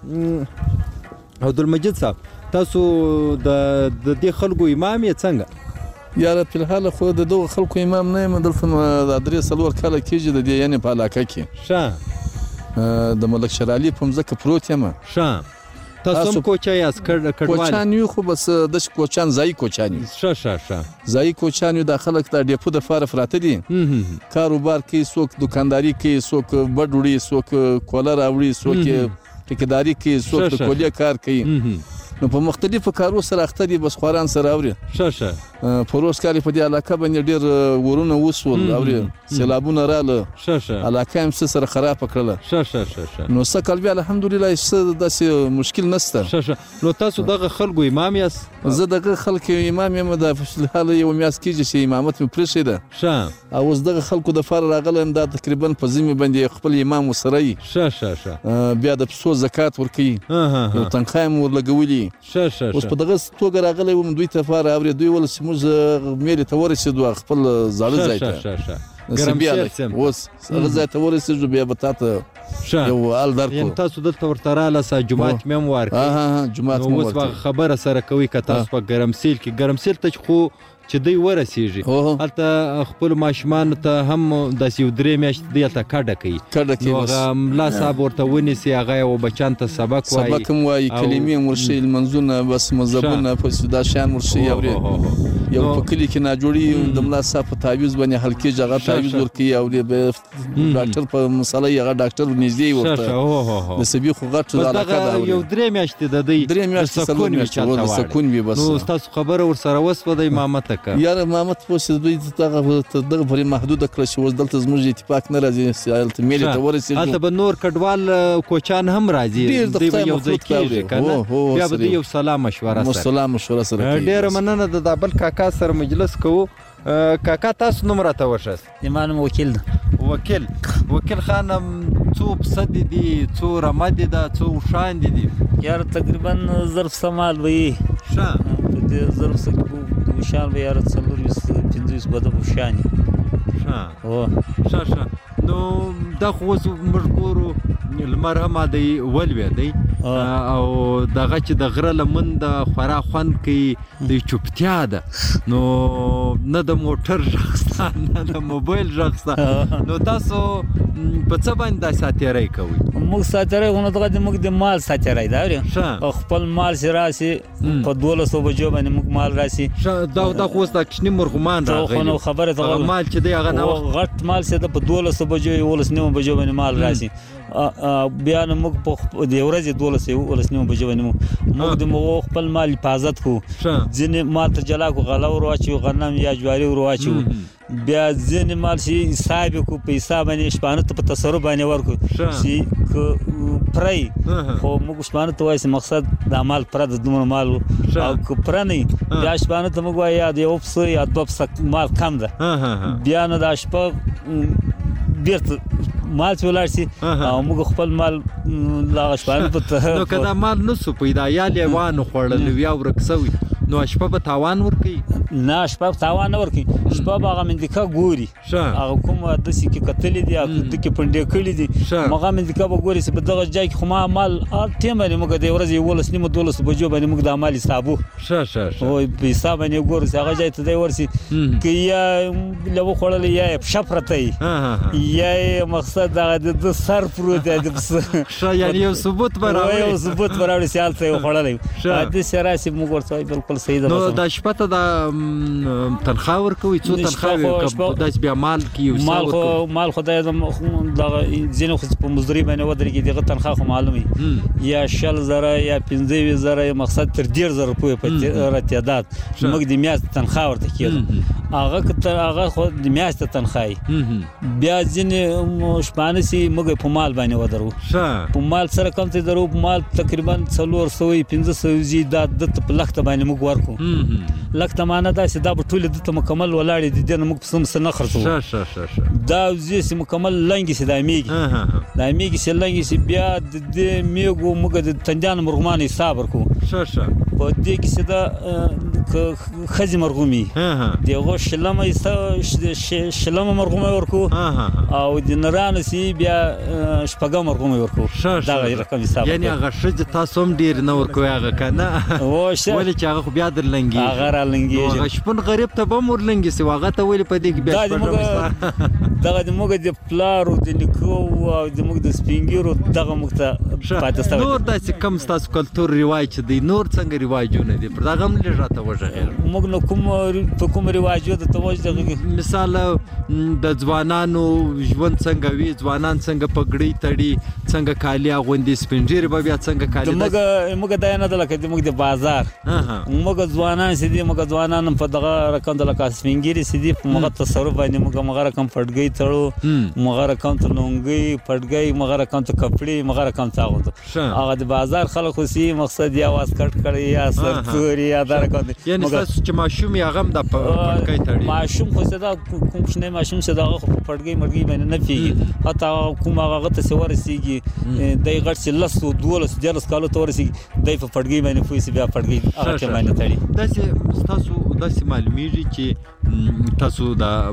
[SPEAKER 5] عبدالمجید صاحب تاسو د دې خلکو امام یې څنګه
[SPEAKER 8] یاره په الحال خو د دغه خلکو امام نه یم دلته د 3 کاله کېږي د دې یعنې په علاقه کې
[SPEAKER 5] ښه
[SPEAKER 8] د ملک شیر علي په مځکه پروت یم
[SPEAKER 5] ښه تاسو هم کوچای یاست کډوال
[SPEAKER 8] کوچان یو خو بس د کوچان ځای کوچان یو
[SPEAKER 5] ښه
[SPEAKER 8] ځای کوچان یو د خلک د ډیپو د فار فراته دي کاروبار کوي څوک دکانداري کوي څوک بډ وړي څوک کولر راوړي څوک ټیکداري کوي څوک د کولیا کار کوي نو په مختلفو کارو سره اخته دي بس خوران سره اوري
[SPEAKER 5] ښه
[SPEAKER 8] پروس کاری په دې علاقه باندې ډیر ورونه وسول اوري سیلابونه رااله علاقه هم سره خراب کړله
[SPEAKER 5] ښه
[SPEAKER 8] نو سکل بیا الحمدلله څه داسې مشکل نشته
[SPEAKER 5] نو تاسو دغه خلکو امام یاست
[SPEAKER 8] زه دغه خلکو امام یم د حال یو میاس کېږي چې امامت مې پرېښې ده
[SPEAKER 5] ښه
[SPEAKER 8] او اوس دغه خلکو د فار راغلم دا تقریبا په ذمه باندې خپل امام وسره
[SPEAKER 5] ښه
[SPEAKER 8] بیا د پسو زکات ورکوي یو تنخواه مې ورلګولي
[SPEAKER 5] ښه
[SPEAKER 8] اوس په دغه توګه راغلی وم دوی ته فار اوري دوی ول چې موږ مېرې ته ورسېدو خپل زاړه ځای ته
[SPEAKER 5] ګرمسیر
[SPEAKER 8] اوس هغه ځای ته ورسېږو بیا به تا ته یو حال درکړو
[SPEAKER 5] یعنې تاسو دلته ورته راله جومات مې هم ورکړي
[SPEAKER 8] جومات
[SPEAKER 5] نو اوس به خبره سره کوي که تاسو په ګرمسیر کې ګرمسیر ته خو چې دوی ورسېږي هلته خپل ماشومانو ته هم داسې یو 3 میاشتې دی هلته کډه کوي نو هغه ملا صاحب ورته ونیسي هغه یو بچیان ته سبق
[SPEAKER 8] هم وایي کلمې هم ورښیي لمنځونه بس مذهبونه دا شیان ورښیي اوري یو په کلي کې ناجوړي د ملا صاحب په تعویض باندې حل کېږي هغه تعویض ورکوي او ډاکټر په مسله یې هغه ډاکټر نږدې ورته د سبي خو غټ علاقه ده
[SPEAKER 5] یو 3 میاشتې د دوی
[SPEAKER 8] 3 میاشتې د سکون وي بس
[SPEAKER 5] نو تاسو خبره ورسره وسوه د امامت
[SPEAKER 8] یاره امامت پوسې دوی دغه پورې محدوده کړه چې اوس دلته زموږ اتفاق نه راځي هلته میلې ته ورسېږو
[SPEAKER 5] هلته به نور کډوال کوچان هم راځي دوی به یو ځای کېږي که نه بیا به دوی یو سلا مشوره سره ډېره مننه د دا بل کاکا سره مجلس کوو کاکا تاسو نوم راته وښایاست
[SPEAKER 9] زما نوم وکیل ده
[SPEAKER 5] وکیل خان څو پسه دي څو رمه ده څو اوښان دي
[SPEAKER 9] یاره تقریبا ظرف سمال به یي
[SPEAKER 5] ښه
[SPEAKER 9] په دې ظرف څه کې اوښان به یاره 4-5 بده اوښان
[SPEAKER 5] ښه نو دا خو اوس موږ ګورو لمر هم دی ولوېدی او دغه چې د غره لمن د خورا خوند کوي د چوپتیا ده نو نه د موټر ژغسته نه د موبایل ژغسته نو تاسو په څه باندې دا ساتیری کوئ؟
[SPEAKER 9] موږ ساتیری خو نه دغه موږ د مال ساتیری دا او خپل مال چې راسي په 1200 بجو باندې موږ مال راسي
[SPEAKER 5] دا خو اوس د کوچني مرغومان راغلی
[SPEAKER 9] خو خبره ته
[SPEAKER 5] مال چې دی هغه نه
[SPEAKER 9] غټ مال چې په 1200 بجو 12 بجو باندې مال راسي بیا نو موږ په د ورځې 12 بجو باندې موږ د مو خپل مال حفاظت کو ځینې مال ته جلا کو غلا ور واچو غنم یا جواری ور واچو بیا ځینې مال شي حساب کو په حساب باندې شپانه ته په تصرف باندې ورکو شي پرای خو موږ شپانه ته وایي مقصد د مال پر د دومره مال او کو پر نه بیا شپانه ته موږ وایي د یو څه یا د مال کم ده بیا نه د شپه بیرته مال څولار سي او موږ خپل مال لا شپانه په
[SPEAKER 5] نو کدا مال نسو پیدا یا لیوانو خړل ویا ورکسوي نو شپه په تاوان ورکي
[SPEAKER 9] نه شپه په تاوان نه ورکي شپه هغه مندکا ګوري هغه کوم د سکه کتلې دي د کې پندې کړې دي هغه مندکا به ګوري چې په دغه ځای کې خو ما مال ټیم باندې موږ د ورځې 12 بجو باندې موږ د مال حسابو او په حساب باندې ګوري هغه ځای ته دی ورسي کې یا لو خړل یا شفرته یا مقصد د سر پروت دی د
[SPEAKER 5] یعنی یو ثبوت
[SPEAKER 9] براوي سیال ته خړل د سراسي موږ ورته بالکل
[SPEAKER 5] نو د شپه ته د تنخواه ورکوي څو تنخواه داس بیا مال کی
[SPEAKER 9] مال خدای د ځینو خو په مزدوري باندې ودرېږي دغه تنخواه خو معلومي یا 10000 یا 15000 مقصد تر 10000 روپۍ په راتیادات موږ د میاشت تنخواه ورته کېږي هغه خو د میاشت تنخواه بیا ځینې شپانه سي موږ په مال باندې ودرو په مال سره کم ته درو مال تقریبا 400 زی د لخت باندې موږ ورکو لکه معنا دا چې دا په ټوله د مکمل ولاړې د دې موږ په سم نه خرڅو دا زی مکمل لنګي سي د میګي سي لنګي سي بیا د دې میګو موږ د تندان مرغمان حساب ورکو په دې کې سي دا خزي مرغومي دغه شلمه مرغومه ورکو او د نرانه سي بیا شپږم مرغومه ورکو دا رقم حساب
[SPEAKER 5] یعنی هغه شج تاسو هم ډیر نه ورکو هغه کنه ولې چې هغه بیا درلنګي
[SPEAKER 9] هغه رالنګي
[SPEAKER 5] هغه شپون غریب ته به مورلنګي سی هغه ته ویل په دې کې
[SPEAKER 9] بیا دغه د موږ د پلارو د نکو او د موږ د سپینګیرو دغه موږ ته پاتې
[SPEAKER 5] نور داسې کم تاسو کلتور رواج دی نور څنګه رواجونه دي پر دغه هم لږه ته وژغه
[SPEAKER 9] موږ نو کوم رواجو د توجه
[SPEAKER 5] مثال د ځوانانو ژوند څنګه وی ځوانان څنګه پګړی تړي څنګه کالی غوندي سپینجری به بیا څنګه کالی
[SPEAKER 9] موږ دا نه دلته موږ د بازار موږ ځوانان سدي موږ ځوانان په دغه رقم د لکه سپینجری سدي موږ تصرف باندې موږ رقم پټګي تړو موږ رقم ته لونګي پټګي موږ رقم ته کپڑے موږ رقم ته اغوندو هغه د بازار خلک سي مقصد یا واس کټ کړي یا سرتوري یا دا رقم
[SPEAKER 5] یعنی تاسو چې ماشوم یې غم د پټګي تړي
[SPEAKER 9] ماشوم خو صدا کوم شنه ماشوم صدا پټګي مرګي باندې نه پیږي حتی کوم هغه ته سورسيږي دای غټ چې لسو 12 کالو تورسيږي دای په پټګي باندې فوسي بیا پټګي هغه باندې تړي
[SPEAKER 5] داسې تاسو داسې معلومیږي چې تاسو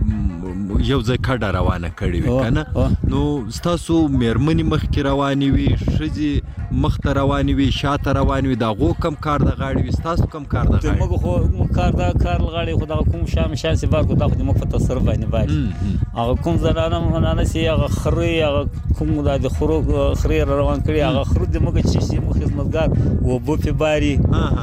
[SPEAKER 5] د یو ځای کډه روانه کړې وي کنه نو تاسو مېرمنې مخکې روانې وي ښځې مخته روانې وي شاته روانې وي د هغو کم کار د غاړې وي ستاسو کم کار د غاړې
[SPEAKER 9] موږ خو کار غاړې خو دغه کوم شام سي بار کو دا خو د موږ په تصرف باندې باندې هغه کوم زنانه سي هغه خري هغه کوم د خرو خري روان کړي هغه خرو د موږ چې سي مخ خدمتګار و بو په باري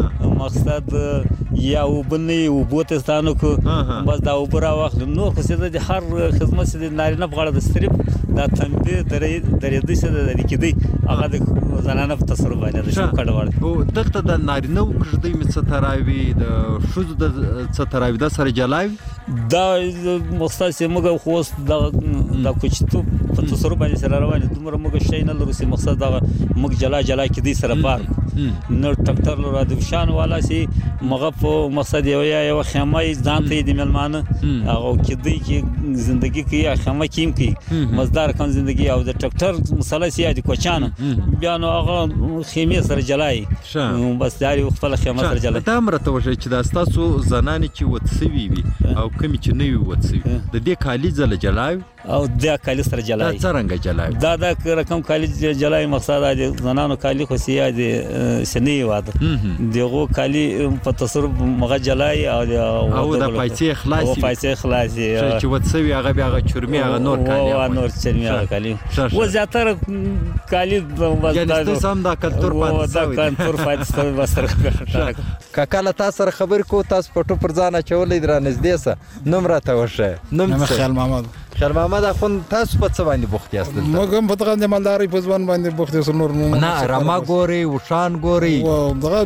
[SPEAKER 9] مقصد یا وبني وبوتستانو کو بس دا وبرا وخت نو خو سي د هر خدمت سي د نارینه په غاړه د ستریپ دا تنبيه درې د څه د لیکدي هغه د زنانه په تصرف باندې د شو کډوړ
[SPEAKER 5] او دغه د نارینه وکړدي مڅ تراوي د شوز د څ تراوي د سره جلاوي
[SPEAKER 9] دا مقصد سي موږ خو د کوچتو په تصرف باندې سره روان دومره موږ شي نه لرو سي مقصد دا موږ جلا کې دي سره بار نو ټکټر لرو د شان والا سي مغه په مقصد یو خیمه ځان ته د ملمانه هغه کدی کې زندگی کې خیمه کیم کې مزدار کم زندگی او د ټکټر مسله سیادي کوچانه بیا نو هغه خیمه سره جلای بس داري خپل خیمه سره جلای
[SPEAKER 5] ته مرته وشي چې دا تاسو زنانه چې وتسوي وي او کمی چې نه وي وتسوي د دې کالی زله جلای
[SPEAKER 9] او د کالی سره جلای
[SPEAKER 5] دا څنګه جلای
[SPEAKER 9] دا رقم کالی جلای مقصد د زنانو کالی خو سیادي سنی واده دغه کالی په تصرف مغه جلای او
[SPEAKER 5] د پیسې خلاصي چې وتسوي هغه بیا چرمي هغه نور کالی
[SPEAKER 9] او نور چرمي هغه کالی و زیاتره کالی
[SPEAKER 5] یعنی سم دا کلتور
[SPEAKER 9] پاتې وسره
[SPEAKER 5] کاکاله تاسو سره خبر کو تاسو پټو پر ځان چولې در نږدې سه نوم راته وشه نوم
[SPEAKER 10] خیال محمد
[SPEAKER 5] اخون تاسو په څه باندې بوخت یاست
[SPEAKER 10] موږ هم په دغه د مالداري په ځوان باندې بوخت یو نور
[SPEAKER 5] نه رما ګوري وشان ګوري
[SPEAKER 10] دغه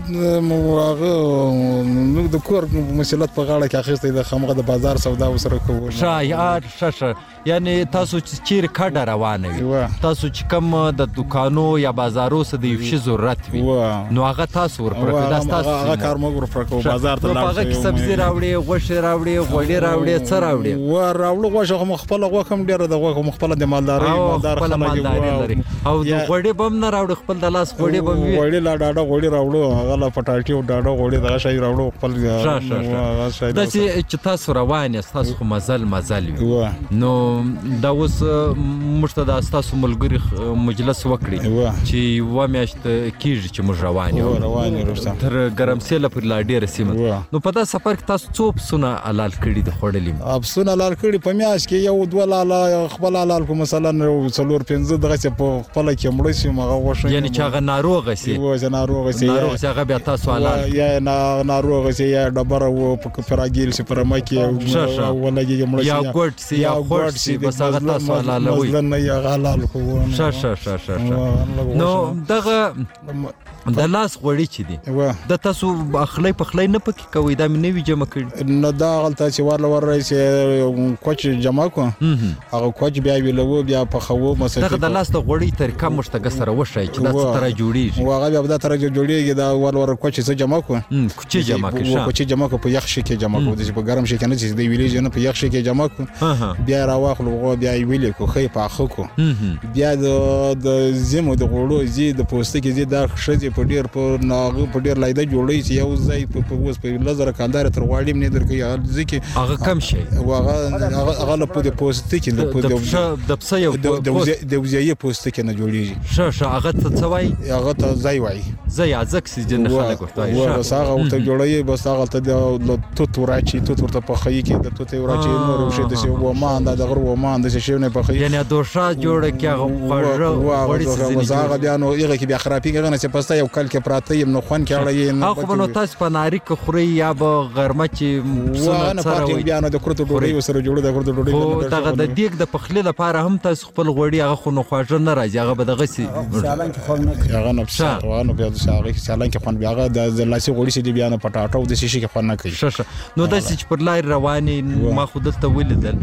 [SPEAKER 10] موږ د کور مسلط په غاړه کې اخیستې د خمغه د بازار سودا وسره کوو
[SPEAKER 5] شاید یعنی تاسو چې چیر کډه روانه وي تاسو چې کوم د دکانو یا بازارو څخه د یو شی ضرورت وي نو هغه تاسو ورپرکو دا تاسو
[SPEAKER 10] هغه کار موږ ورپرکو بازار ته
[SPEAKER 5] لاړ هغه کې سبزی راوړي غوښه راوړي غوړي راوړي څه راوړي
[SPEAKER 10] غوښه خو خپل غوښه هم ډیره د غوښه خپل د مالداري
[SPEAKER 5] لري او د غوړي بم نه راوړي خپل د لاس غوړي بم وي
[SPEAKER 10] غوړي لا ډاډه غوړي راوړو هغه لا پټاټي او ډاډه غوړي دغه شی راوړو خپل
[SPEAKER 5] هغه شی دا چې تاسو روان یاست تاسو خو مزل وي نو دا اوس مشته د تاسو ملګری مجلس وکړي چې و میاشت کیږي چې موږ روان یو تر ګرمسیله پر لا ډیره سیمه نو په دا سفر کې تاسو څو پسونه حلال کړي د خړلې
[SPEAKER 10] پسونه حلال کړي په میاشت کې یو دوه لاله خپل حلال کو مثلا څلور پنځه دغه چې په خپل کې مړ شي مغه وښه
[SPEAKER 5] یعنی چې هغه ناروغ شي هغه بیا تاسو حلال
[SPEAKER 10] یا ناروغ شي یا ډبره و په فراګیل شي پر مکه ولګي مړ شي
[SPEAKER 5] یا ګوټ شي یا خور شي بس هغه تاسو حلالوي
[SPEAKER 10] نه یا حلال خو
[SPEAKER 5] نو دغه د لاس غوړي چې دي د تاسو اخلي پخلي نه پکې کوي دا مې نوی جمع کړ
[SPEAKER 10] نو دا غلطه چې ور چې کوچ جمع کو هغه کوچ بیا ویلو بیا په خو مثلا
[SPEAKER 5] دغه د لاس د غوړي طریقه مشتګه سره وشي چې دا څه تر جوړیږي
[SPEAKER 10] هغه بیا د تر جوړیږي دا ور کوچ څه جمع کو
[SPEAKER 5] کوچ جمع کې
[SPEAKER 10] کوچ جمع کو په یخ شي کې جمع کو د په ګرم شي کې نه چې دی ویلې نه په یخ شي کې جمع کو بیا راواخلو بیا ویلې کو خې په اخو کو بیا د زمو د غوړو زی د پوسټ کې زی دا خشې په ډیر په ناغه په ډیر لایده جوړی چې یو ځای په اوس په لزر کاندار تر غواړم نه درکې ځکه
[SPEAKER 5] هغه کم شي
[SPEAKER 10] هغه په د پوسټ کې
[SPEAKER 5] د پسه یو
[SPEAKER 10] د وزیه پوسټ کې نه جوړیږي
[SPEAKER 5] هغه څه وای
[SPEAKER 10] هغه ته ځای وای
[SPEAKER 5] ځای ازک سي جن خلک ورته
[SPEAKER 10] هغه ته جوړی بس هغه ته د توت ورچی توت ورته په خی کې د توت ورچی نور شي د سی و ما د غرو و ما د شي نه په خی
[SPEAKER 5] یعنی دوشا جوړه کې هغه
[SPEAKER 10] وړي څه هغه بیا نو هغه کې بیا خرابې غنه چې پسته یو کل کې پراته یم نو خوان کې اړې
[SPEAKER 5] نه هغه نو تاسو په ناری کې خوري یا به غرمه چې
[SPEAKER 10] سره سره بیا نو د کورته ډوډۍ سره جوړه د کورته ډوډۍ
[SPEAKER 5] خو دغه د دیګ د پخلي لپاره هم تاسو خپل غوړي هغه خو نو خواجه نه راځي هغه به دغه سي
[SPEAKER 10] سالان کې خون نه هغه نو هغه بیا د سالان کې خون بیا هغه د لاسي غوړي چې بیا نه پټاټو د شیشه کې خون نه کوي
[SPEAKER 5] نو د سچ پر لار رواني ما خو دلته ولیدل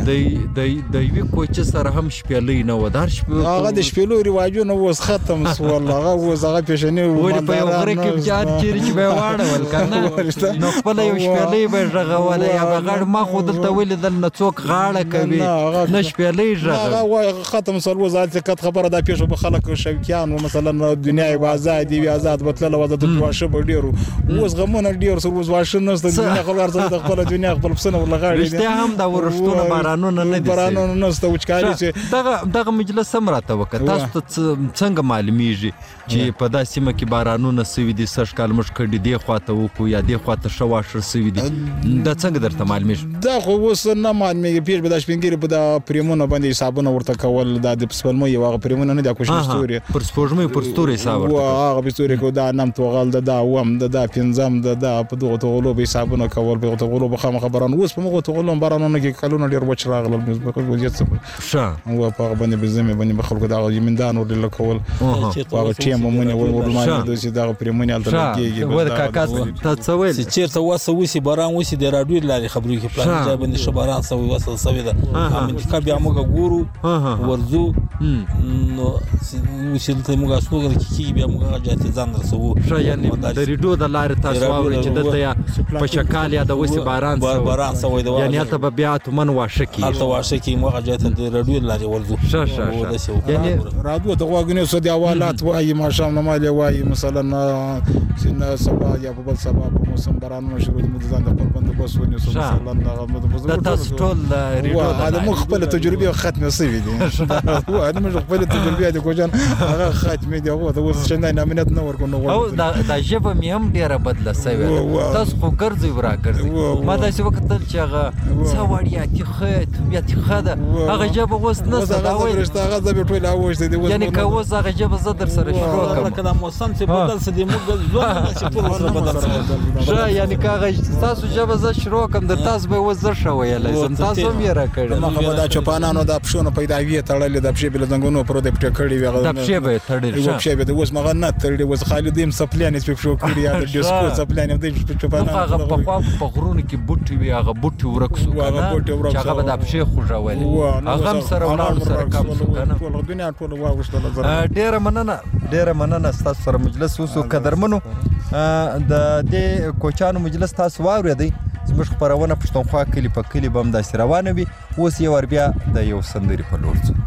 [SPEAKER 5] د یو کوچ سره هم شپېلې نه ودار شپې
[SPEAKER 10] هغه د شپېلو رواجونه اوس ختم سو والله اوس هغه پېښنه
[SPEAKER 5] ولې په یو غره کې جان چیرې چې به واړول کنه نو خپل یو شپېلې به ژغول یا به غړ ما خو دلته ولیدل نه څوک غاړه کوي نه شپېلې ژغ
[SPEAKER 10] هغه ختم سو وزارت کټ خبره دا پېښه په خلک شوکیان مثلا دنیا آزاد دی آزاد بتله وزارت واشه به ډیرو اوس غمونه ډیر سر اوس واشه نه ست دنیا خلک د خپل دنیا خپل پسنه ولغاړي
[SPEAKER 5] رښتیا هم دا ورشتونه بارانونه نه دي
[SPEAKER 10] بارانونه نه ست وچکاري چې
[SPEAKER 5] دغه مجلس سم راته وکړه تاسو څنګه معلومیږي چې په داسې سیمه کې بارانونه سوي دي سږ کال موږ کړي دی خواته وکړو یا دی خواته شواشه سوي دي دا څنګه درته معلومیږي
[SPEAKER 10] دا خو اوس نه معلومیږي پیش به د شپنګری په د پریمونه باندې حسابونه ورته کول د سپلمو یو هغه پریمونه نه د کوشش ستوري
[SPEAKER 5] پر سپوږمۍ پر ستوري حساب ورته
[SPEAKER 10] هغه په ستوري کو دا نام توغل دا وم دا پنځم دا په دغه توغلو به حسابونه کول په توغلو به خبرونه اوس په مغه توغلو بارانونه کې کلونه ډیر وچ راغله په وضعیت څه
[SPEAKER 5] شه
[SPEAKER 10] هو په باندې به زمي باندې خلکو دا یمندان ور کول هغه ټیم مونږ ورمانه د سي دا پریمونه الته
[SPEAKER 5] و د کاکا ته څه ویل
[SPEAKER 7] چې چیرته واسه وسی باران وسی د راډیو لاري خبرې کې پلان ځای باندې شباران سوي وصل سوي ده امریکا بیا موږ ګورو ورزو نو وسیل ته موږ اسوګل کې بیا موږ جاتي ته ځان رسوو.
[SPEAKER 5] ښه یعنې د ریډیو د لارې تاسو واورئ چې دلته یا په شکال یا د وسې باران
[SPEAKER 7] سوی د
[SPEAKER 5] یعنې هلته به بیا اتومن واښه کېږي.
[SPEAKER 7] هلته واښه کېږي هغه ځای ته د ریډیو د لارې ورځو.
[SPEAKER 5] ښه
[SPEAKER 10] یعنې رادیو ته غوږ نیسو د حوالات وایي ماښام نمالې وایي مثلا سبا یا په بل سبا په موسم بارانونه شروع دي موږ ځان د خپل بندوبست ونیسو مثلا
[SPEAKER 5] د تاسو ټول ریډیو
[SPEAKER 10] د موږ خپل تجربې ختمې شوي دي. د موږ خپل تجربې د کوجان هغه ختمې دي. هغه د اوس شنه امنیت نه ورکو.
[SPEAKER 5] او دا ژبه مې هم ډېره بدله سوې ده. تاسو خو ګرځئ راګرځئ. ما داسې وکتل چې هغه څه وړیا تیخه طبیعت تیخه ده هغه ژبه اوس نشته. دا وایي
[SPEAKER 10] هغه ژبې ټولې اوښتې دي.
[SPEAKER 5] یعنې که اوس هغه ژبه زه در سره شروع کړم
[SPEAKER 7] لکه دا موسم چې بدل شي د موږ ژوند چې ټول سره بدل شي.
[SPEAKER 5] ښه یعنې که هغه تاسو ژبه زه شروع کړم د تاسو به اوس زه ښه ویلی شم. تاسو هم یې راکړی.
[SPEAKER 10] مخه به دا چپانانو د پښو نه پیدا وي تړلې د پښې به له زنګونو پرو د پټې کړي وي.
[SPEAKER 5] د پښې به یې تړلې.
[SPEAKER 10] پښې به د اوس مغه نه تړلې. اوس خالد هم سپلانې سپې پښو کړي یا د ډیسکو سپلانې د چپانانو
[SPEAKER 5] هغه پخوا په غرونو کې بوټي وي هغه بوټي ورک شو که نه چې هغه به د پښې خوږولې هغه هم سره ولاړو سره کم شو که نه. ډېره مننه ستاسو سره مجلس اوسو. قدرمنو د دې کوچانو مجلس تاسو واورېدئ. زموږ خپرونه پښتونخوا کلي په کلي به هم داسې روانه وي. اوس یو ور بیا د یو سندرې په لور ځو.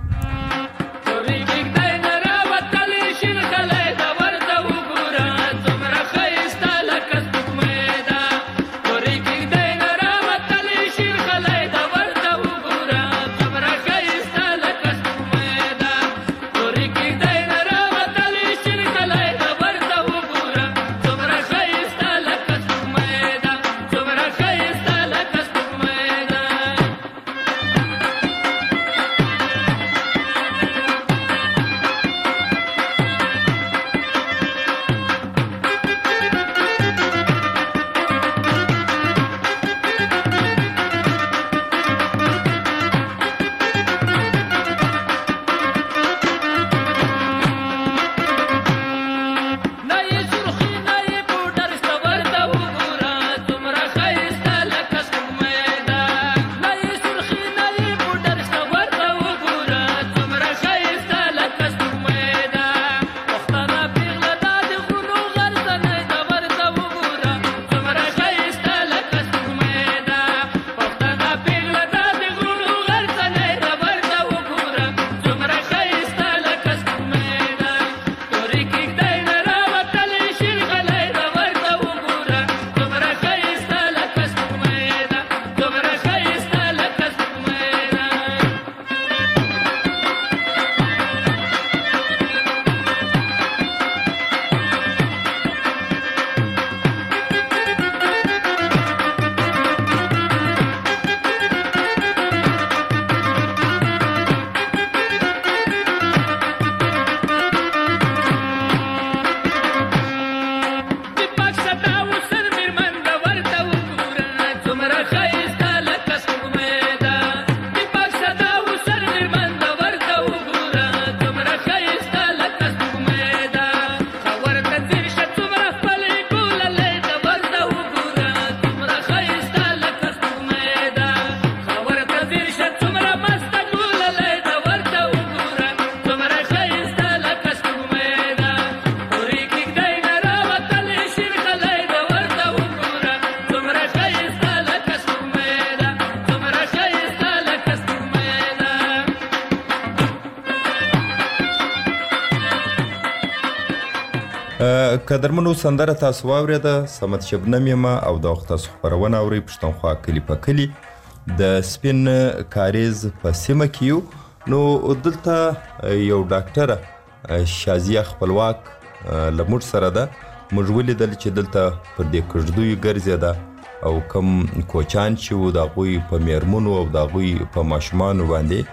[SPEAKER 5] قدرمنو سندره تاسو واورېده. صمد شبنم یم او د وخت تاسو خپرونه اورئ پښتونخوا کلي په کلي د سپین کاریز په سیمه کې یو. نو دلته یو ډاکټره شازیه خپلواک له موږ سره ده. موږ ولیدل چې دلته پر دې کږدیو ګرځېده او کوم کوچان چې وو د هغوی په میرمنو او د هغوی په ماشومانو باندې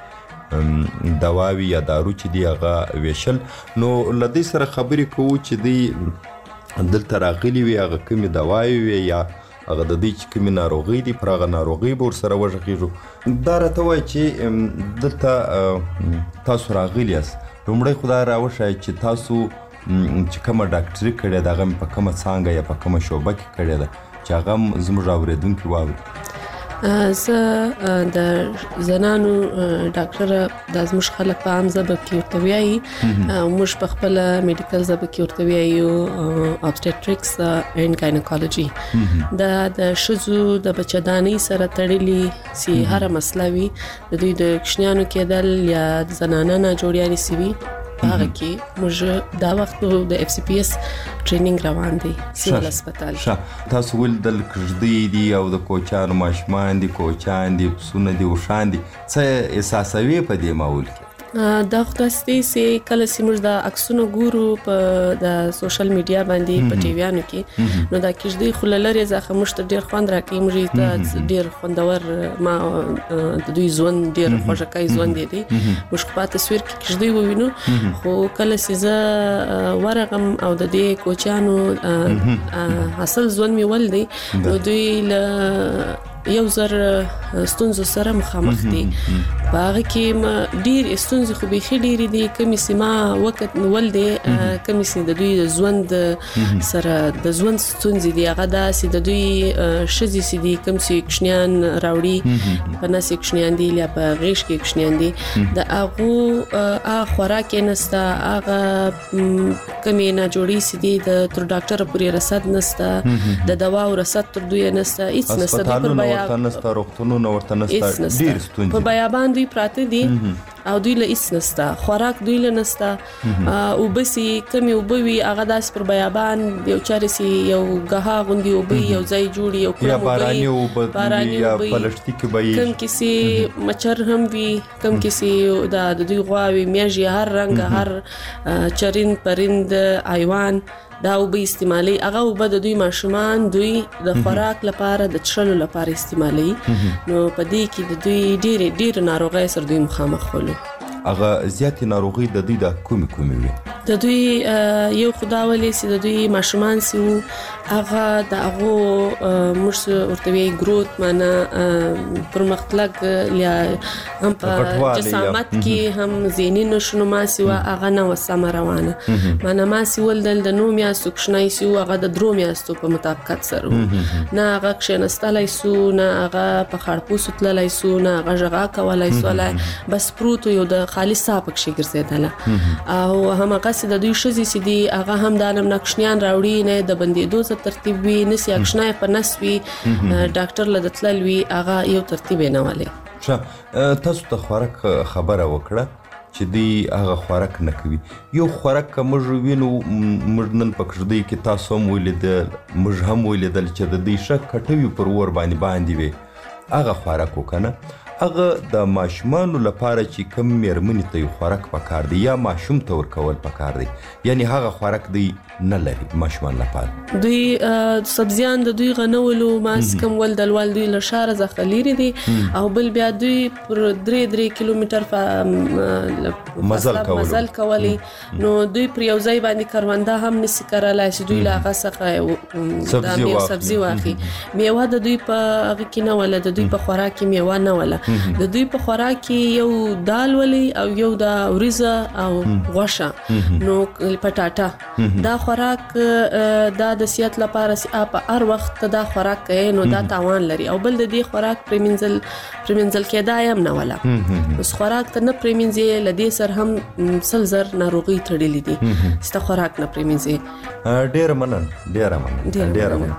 [SPEAKER 5] دواوي یا دارو چې دی هغه ویشل. نو له دې سره خبرې کوو چې دی دلته راغلي وي هغه کومې دواوې وي یا هغه د دې چې کومې ناروغۍ دي پر هغه ناروغۍ به ورسره وغږېږو. دا راته وایي چې دلته تاسو راغلي یاست. لومړی خو دا راوښایه چې تاسو چې کومه ډاکټري کړې ده هغه په کومه څانګه یا په کومه شعبه کې کړې ده چې هغه هم زموږ اورېدونکي واوري.
[SPEAKER 11] زه د زنانو ډاکټر د زموږ خلک په عام ژبه کې ورته وایي موږ په خپل میډیکل ژبه کې ورته وایو obstetrics and gynecology دا د شذو د بچدانۍ سره تړلي سي هر مسله وي د دوی د کښنیانو کېدل یا د زنانه نه جوړیاري سی وي هغه کې موږ دا وخت د اف سی پی اس ټریننګ روان دی سیول هسپتال.
[SPEAKER 5] تاسو ول د کړدې دی او د کوچانو ماشمان دي کوچان دي پسونه دي وشان دي څه احساسوي په دې ماحول کې؟
[SPEAKER 11] دا خداسته سي کله سیمر د عکسونو ګورو په د سوشل میډیا باندې په ټیویانو کې نو دا کېږي خللره ځکه مشت ډیر خوند راکې مې ته ډیر خوندور ما د دوی ځوان ډیر خوشکای ځوان دي مش په تصویر کې کېږي ووینو خو کله سيزه ورغم او د دې کوچانو حاصل ځوان می ول دي نو دوی ل یو زر ستونزو سره مخامخ دي باغ کې ډیر ستونزې خو به ډیر دي کمی سیما وخت ول دي کمی سي د دوی ژوند سره د ژوند ستونزې دي هغه د سي د دوی شذي سي دي کم سي کښنیان راوړي په ناس کښنیان دي یا په غیش کې کښنیان دي د هغه خوراک نستا هغه کمی نه جوړي سي دي د تر ډاکټر پورې رسد نستا د دوا او رسد تر دوی نستا هیڅ نستا په
[SPEAKER 5] ورته نستا روغتونونه ورته نستا ډیر ستونزې
[SPEAKER 11] په بیابان دوی پراته دي او دوی له هیڅ نستا خوراک دوی له نستا او بسي کمی وبوي هغه داس پر بیابان یو چارسي یو غها غوندي وبي یو ځای جوړي یو
[SPEAKER 5] کله باراني او بدلی یا پلاسټیک به
[SPEAKER 11] کم کسي مچر هم وي کم کسي د دوی غواوي میاجي هر رنگ هر چرین پرند حیوان دا او به استعمالي هغه او به د دوی ماشومان دوی د خوراک لپاره د چرلو لپاره استعمالي نو په دې کې د دوی ډېر ناروغي سره دوی مخامخ ولو
[SPEAKER 5] هغه زیاتې ناروغي د دوی د کومې وي
[SPEAKER 11] د دوی یو خداولې سي د دوی ماشومان سي هغه د هغه مرس ورته گروث معنا پرمختګ یا هم په جسامت کې هم ذهني نشونما سي هغه نه وسم روانه معنا ما سي ول د نوم یا سکشنای سي هغه د دروم یاستو په مطابقت سره نه هغه کښنستلای سو نه هغه په خړپوس تللای سو نه هغه ژغا کولای سو بس پروت یو د خالص صاحب کې ګرځیدله او هم د دوی شذي سي دي هغه هم د نم نقشنیان راوړي نه د بندېدو څخه ترتیب وي نس یکشنای په نسوي ډاکټر له دتلوي هغه یو ترتیب نه ولي
[SPEAKER 5] تاسو ته خوراک خبره وکړه چې دی هغه خوراک نه کوي یو خوراک موږ وینو مړنن پکړدي کې تاسو هم ولیدل موږ هم ولیدل چې د دې شک کټوي پر ور باندې وي هغه خوراک وکنه هغه د ماشومانو لپاره چې کم مېرمنې ته یو خوراک پکار دی یا ماشوم ته ورکول پکار دی یعنی هغه خوراک دی نه لري ماشومان لپاره
[SPEAKER 11] دوی سبزیان د دوی غنولو ماس کم ول دلوال دوی له شار زخلیری دي او بل بیا دوی پر 3 کیلومتر مزل کولی نو دوی پر یو ځای باندې کرونده هم نسی کارالای چې دوی لا غسخه د سبزی واخی میوه د دوی په هغه کې نه ولا د دوی په خوراک کې میوه نه ولا د دوی په خوراک کې یو دال ولی او یو د اوریزه او غوښه نو پټاټا دا خوراک دا د صحت لپاره په هر وخت دا خوراک کوي نو دا تاوان لري او بل د دې خوراک پرمنزل کېدا یم نه ولا اوس خوراک ته نه پرمنځي لدې سر هم سلزر ناروغي تړلې دي ست خوراک نه پرمنځي
[SPEAKER 5] ډیر منن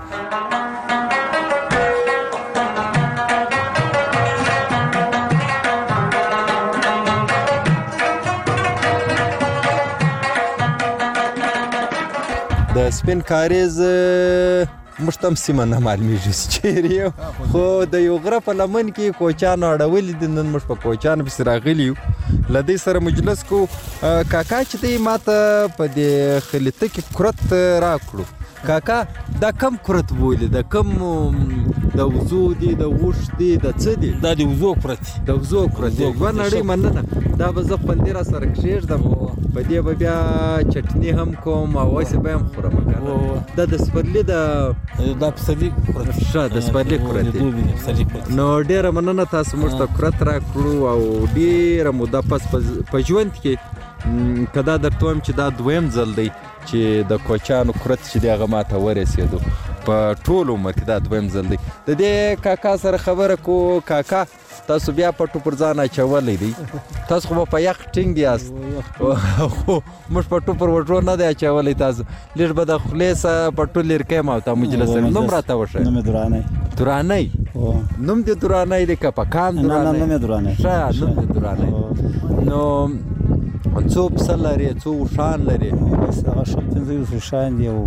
[SPEAKER 5] د سپین کاریز مشتم سیمه نه معلومیږي چیرې خو د یو غره په لمن کې کوچان اړولې د نن مش په کوچان په راغلی لدې سره مجلس کو کاکا چې دی ماته په دې خلیته کې کرت راکړو کاکا دا کم کرت بولی دا کم د وزو دی د وښ دی د څه دی
[SPEAKER 7] دا د وزو کرت
[SPEAKER 5] د وزو کرت و نړۍ مننه دا به زه خوندې را سره کښېږدم په دې به بیا چټني هم کوم او ویسې به هم خورم دا د سپرلي
[SPEAKER 7] دا پسرلي کرت
[SPEAKER 5] ښه د سپرلي کرت نو ډېره مننه تاسو موږ ته کرت راکړو او ډېره موده پس په ژوند کې که دا درته وایم چې دا دویم ځل دی چې د کوچانو کرت چې دی هغه ماته ورسېدو په ټول عمر کې دا دویم ځل دی. د دې کاکا سره خبره کو. کاکا تاسو بیا پټو پر ځان اچولی دی؟ تاسو خو په یخ ټینګ یاست خو موږ پټو پر وټو نه دی اچولی. تاسو لږ به د خولې څخه پټو لرې کړم او تا مجلس سره نوم راته وښیه.
[SPEAKER 12] نوم یې درانی.
[SPEAKER 5] درانی؟ نوم دې درانی دی که په کان درانی؟
[SPEAKER 12] نه نوم یې درانی.
[SPEAKER 5] ښه نوم دې درانی. نو څو پسه لرې، څو اوښان لرې؟
[SPEAKER 12] هغه شل 15 اوښان دي او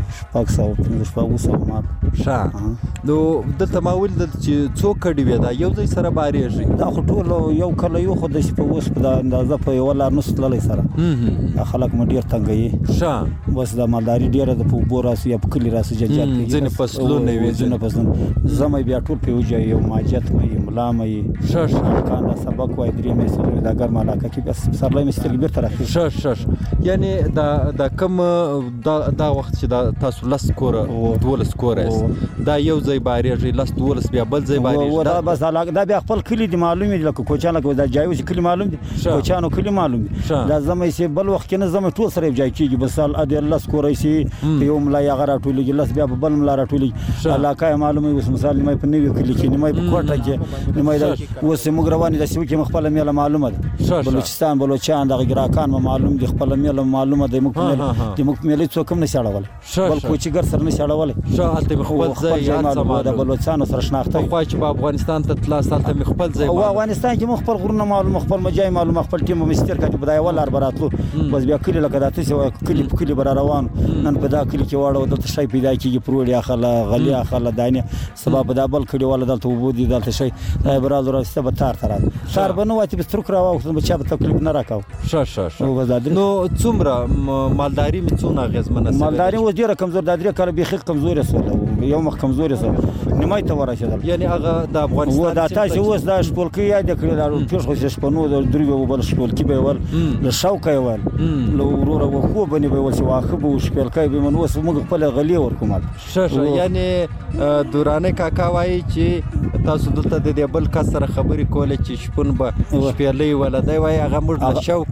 [SPEAKER 12] 1500 مال.
[SPEAKER 5] ښه نو دلته ما ولیدل چې څو کډې وې دا یو ځای سره بارېږي؟
[SPEAKER 12] دا خو ټول یو کله یو خو داسې په اوس په دا اندازه په یوه لار نسو تللی سره. دا خلک مو ډېر تنګوي.
[SPEAKER 5] ښه
[SPEAKER 12] بس دا مالداري ډېره ده، په اوبو راسي یا په کلي راسي جنجال کوي.
[SPEAKER 5] ځینې فصلونه وي،
[SPEAKER 12] ځینې فصلونه زمی بیا ټول پرې وجایي، یو ماجت مه یي، ملا مه یي.
[SPEAKER 5] ښه
[SPEAKER 12] کان دا سبق وایي 3 میاشتې دا ګرمه علاقه کې بس پسرلی مې سترګې بېرته راخېږي.
[SPEAKER 5] ښه یعنې دا کوم دا وخت چې دا تاسو 10 کوره 12 کوره یاست دا یو ځای بارېږي، 10-12 بیا بل ځای بارېږي.
[SPEAKER 12] دا بس دا بیا خپل کلي دي معلوم دي، لکه کوچیان لکه دا جایو چې کلي معلوم دي، کوچیانو کلي معلوم دي. دا زمی چې بل وخت کې نه زمی ټول سره یو ځای کېږي. بس ادې 10 کوره چې یو ملا یې هغه راټولېږي، 10 بیا په بل ملا راټولېږي. علاقه یې معلومه وي. اوس مثال نیمه په نوي کلي کې، نیمه په کوټه کې، نیمه اوس موږ روان دي داسې وکړي خپله میله معلومه ده. بلوچستان بلوچان دغه ګراکان مو معلوم دي، خپله میله معلومه ده. موږ میلې څوک هم نشي اړولی، بل کوچیګر سره نشي اړولی.
[SPEAKER 5] هلته مې خپل ځای
[SPEAKER 12] معلومه ده، بلوچستانو سره شناخته وي.
[SPEAKER 5] پخوا چې به افغانستان ته تلاست هلته مې خپل ځای
[SPEAKER 12] او افغانستان کې مو خپل غرونه معلومه، خپل مجای معلومه، خپل ټیم مو مستر کړي. په دا یوه لار به راتلو، بس بیا کلي لکه دا تاسې وایي کلي په کلي به را روان. نن په دا کلي کې واړه دلته شی پیدا کېږي، پروړې اخله، غلې اخله، دانې. سبا په دا بل کلي والا دلته اوبه دي، دلته شی دا به رالو راسته به تار ته راځي. تار به نه وایي چې به سترک را واوښتل، به چا به تکلیف نه راکاوه.
[SPEAKER 5] نو څومره مالداري مې څونه اغېزمنه شوې؟
[SPEAKER 12] مالداري اوس ډېره کمزورې ده. 3 کاله بیخي کمزورې شوله، یو مخ کمزورې شوه، نیمای ته ورسېدل.
[SPEAKER 5] یعنې هغه د افغانستان
[SPEAKER 12] دا تاسې اوس دا شپولکۍ یادې کړې، دا پېښ خو چې شپنو د درې به وبل شپولکي به یې ویل، له شوقه یې ویل، له وروره وښو بنې به یې ویل چې واښه به و، شپېلکی به یې من. اوس موږ خپله غلې ورکو مال.
[SPEAKER 5] ښه یعنې درانی کاکا وایي چې تاسو دلته د دې بل کس سره خبرې کولې چې شپون به شپېلۍ وله، دی وایي هغه موږ له شوق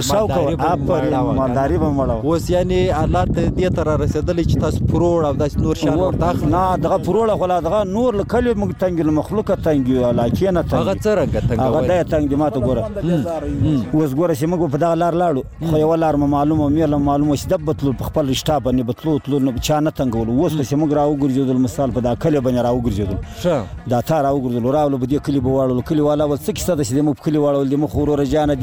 [SPEAKER 5] مالداري به مړه. اوس یعنې حالات دې ته را رسېدلی چې تاسو پروړ او داسې نور شیان ورته اخلئ؟
[SPEAKER 12] نه دغه پروړه خو لا دغه نور له کلي موږ تنګ یو، له مخلوقه تنګ یو، علاقې نه تنګ.
[SPEAKER 5] هغه څرنګه تنګ؟
[SPEAKER 12] هغه دی تنګ دی. ما ته ګوره اوس ګوره چې موږ په دغه لار لاړو، خو یوه لار مو معلومه، میله مو معلومه چې دب به تلو، په خپل رشته باندې به تلو، چا نه تنګولو. اوس خو چې موږ را وګرځېدل، مثال په دا کلي باندې را وګرځېدل، دا تا را وګرځېدلو، راولو به دې کلي به واړولو. کلي والا به څه کیسه ده چې موږ په کلي واړول دي. موږ وروره جانه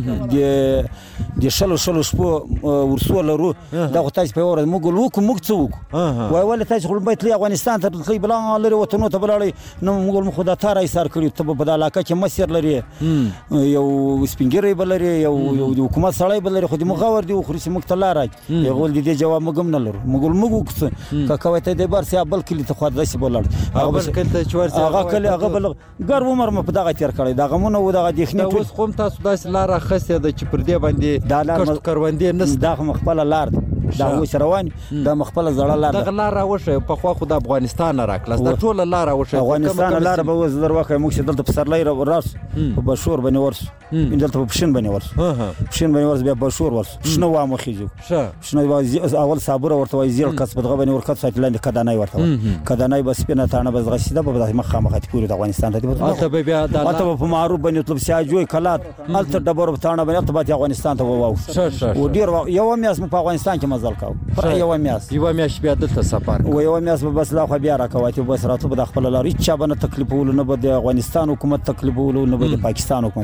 [SPEAKER 12] د شلو شپو ورسو لرو. دا خو تاسې په یوه ورځ موږ وکړو، موږ څه وکړو؟ وایي ولې تاسې خو باید تلئ افغانستان ته تلئ، بلا لرې وطنو ته به لاړئ. نو موږ خو دا تا را ایسار کړي، ته به په دا علاقه کې مسیر لرې، یو سپین ږیری به لرې، یو د حکومت سړی به لرې، خو د موږ غور دي وخوري چې موږ ته لار راکړي. هغه ویل د دې جواب موږ هم نه لرو. موږ وکړو څه کاکا وایي ته دې بار سیا بل کلي ته خوا داسې به لاړو. هغه کلي هغه بل ګر عمر مو په دغه تېر کړی، دا غمونه و، دغه دیخني ټول.
[SPEAKER 5] اوس خو هم تاسو داسې لار اخیستې ده چې پر دې باندې کښت کروندې نشته؟
[SPEAKER 12] دا خو خپله لار ده، دا اوس روان دا مخبله زړه لار ده.
[SPEAKER 5] دغه لار راوښیه پخوا خو د افغانستان نه راکړه، دا ټوله لار راوښیه.
[SPEAKER 12] افغانستان لار به اوس در وښیم. موږ چې دلته پسرلی راسو، په بشور باندې ورسو، دلته په پښین باندې ورسو، پښین باندې ورسو، بیا بشور ورسو، پښنه وامخېږو. پښنه اول صابره ورته وایي، زیړ کس په دغه باندې ورکت ساتي، لاندې کدانۍ ورته وایي. کدانۍ به سپینه تاڼه به ځغسېده، به داسې مخامخ پورې د افغانستان ته
[SPEAKER 5] هلته به بیا
[SPEAKER 12] هلته به په معروف باندې تلو، سیاجوی کلات، هلته ډبرو په تاڼه باندې هلته به افغانستان ته واوښتو. ډېر یوه میاشت مې په افغانستان کې مزل کاوه، یوه میاشت
[SPEAKER 5] بیا دلته سفر
[SPEAKER 12] و، یوه میاشت به بس لا خو بیا راکوه، بس راتلو به د خپله لار، هېچ چا به نه تکلیفولو، نه به د افغانستان حکومت تکلیفولو، نه به د پاکستان حکومت.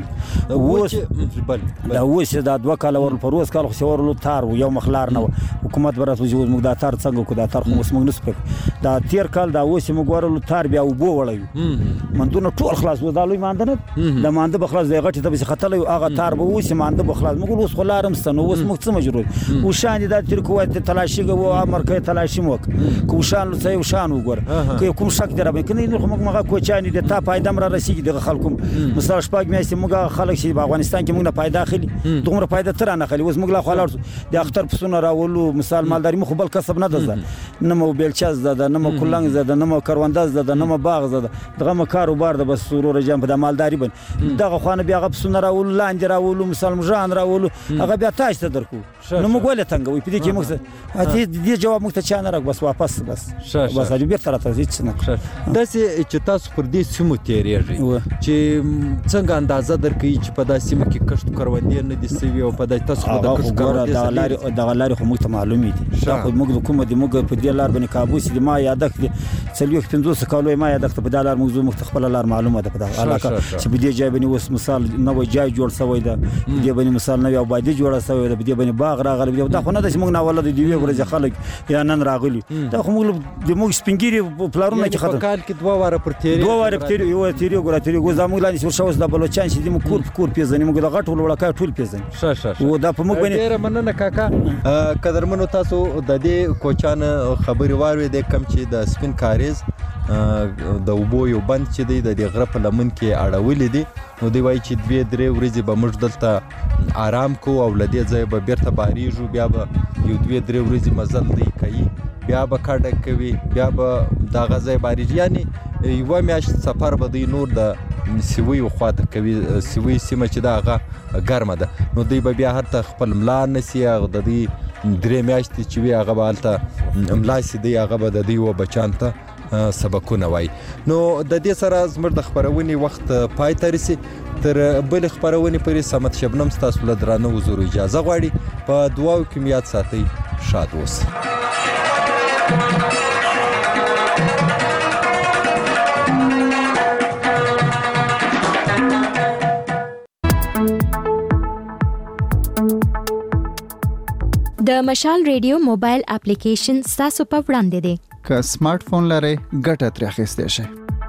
[SPEAKER 12] اوس دا 2 کاله ورل په روز کال خو چې ورلو تار و، یو مخ لار نه وه، حکومت به راتلو چې اوس موږ دا تار څنګه وکړو؟ دا تار خو اوس موږ نسو پرېږدو. دا تېر کال دا اوس چې موږ ورلو تار بیا اوبو وړی، مندونه ټول خلاص و، دا لوی مانده نه د مانده به خلاص، د غټې ته به چې ختلی و، هغه تار به اوس مانده به خلاص. موږ اوس خو لار هم شته، نو اوس موږ څه مجبور یو؟ اوښان دي دا تېر کو وایي تلاشي کوو، امر کوي تلاشي مو وکړه، که اوښان څه یو شان وګوره، که کوم شک دی را باندې، که نه خو موږ هغه کوچیان دي، تا فایده هم را رسېږي دغه خلکو. مثال شپږ میاشتې موږ هغه خلک چې په افغانستان کې موږ نه فایده اخلي، دومره فایده ته رانه اخلي. اوس موږ لا خوا لاړ شو، د اختر پسونه راولو، مثال مالداري مو خو بل کسب نه ده زده، نه مو بیلچه زده ده، نه مو کلنګ زده ده، نه مو کرونده زده ده، نه مو باغ زده، دغه مو کاروبار ده. بس وروره جان په د مالداري باندې دغه خوا نه بیا هغه پسونه راولو، لاندې راولو، مثال مژان راولو، هغه بیا تاسو ته درکو. نو موږ ولې تنګوي؟ په دې کې چې موږ دې جواب موږ ته چا نه راک بس واپس بس دې بیرته راته هیڅ نه
[SPEAKER 5] داسې چې تاسو پر دې سیمو تیریږئ چې څنګه اندازه درکوي چې په دا سیمه کې کښت کروندې نه دي سوي او په دا تاسو خو د کښت کروندې
[SPEAKER 12] دغه لارې خو موږ ته معلومې دي دا خو موږ د کومه دي موږ په دې لار باندې کابو سي ما یادک دي 50 کالو ما یادک په دا لار موږ خپل لار معلومه ده په دا علاقه چې په دې ځای باندې اوس مثال نوې ځای جوړ شوی ده دې باندې مثال نوې آبادی جوړه شوی ده دې باندې باغ راغلی دا خو نه د موږ نه ولله د دې ورځ خلک یا نن راغلی دا خو موږ د موږ سپینګيري پلارونه کې خطر
[SPEAKER 5] کال کې 2 واره پر تیری
[SPEAKER 12] 2 واره پر تیری یو تیری ګور تیری ګوز د موږ لاندې شوس د بلوچستان چې موږ کور پیژنې موږ د غټ ولوړه ټول پیژنې او دا په موږ باندې
[SPEAKER 5] ډیر مننه کاکا قدرمنو تاسو د دې کوچان خبري واروي د کم چې د سپین کاریز د وبو یو بند چې دی د غره په لمن کې اړولې دي نو دی وایي چې 2-3 ورځې به موږ دلته آرام کو او لدې ځای به بیرته باریږو بیا به یو 2-3 ورځې مزل دی کوي بیا به کډه کوي بیا به دا غځای باریږي یعنی یو میاشت سفر به دی نور د سیوی خواته کوي سیوی سیمه چې دا هغه ګرمه ده نو دی به بیا هرته خپل ملا نسی هغه د دې 3 میاشتې چې وي هغه به هلته ملا سي دی هغه به د دوی و بچان ته سبقونه وای نو د دې سره زموږ د خبرونې وخت پای ته رسي تر بل خبرونې پرې سمت شبنم ستاسو له درانه حضور اجازه غواړي په دعاو کې یاد ساتئ شاد اوسئ
[SPEAKER 1] د مشال ریډیو موبایل اپلیکیشن تاسو په وړاندې دی
[SPEAKER 4] که سمارټ فون لرئ ګټه ترې اخیستی شئ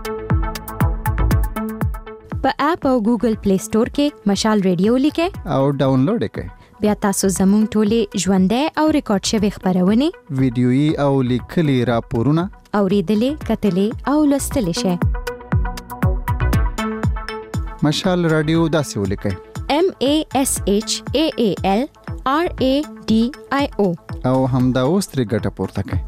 [SPEAKER 1] په اپ او ګوګل پلی سٹور کې مشال ریډیو لیکئ
[SPEAKER 4] او ډاونلوډ کړئ
[SPEAKER 1] بیا تاسو زموږ ټولې ژوندۍ او ریکارډ شوی خبرونه
[SPEAKER 4] ویډیويي او لیکلي راپورونه
[SPEAKER 1] اوریدلې کتلې او لوستلې شئ
[SPEAKER 4] مشال رادیو داسې ولیکئ
[SPEAKER 1] MASHAALRADIO
[SPEAKER 4] او همدا اوس ترې ګټه پورته کړئ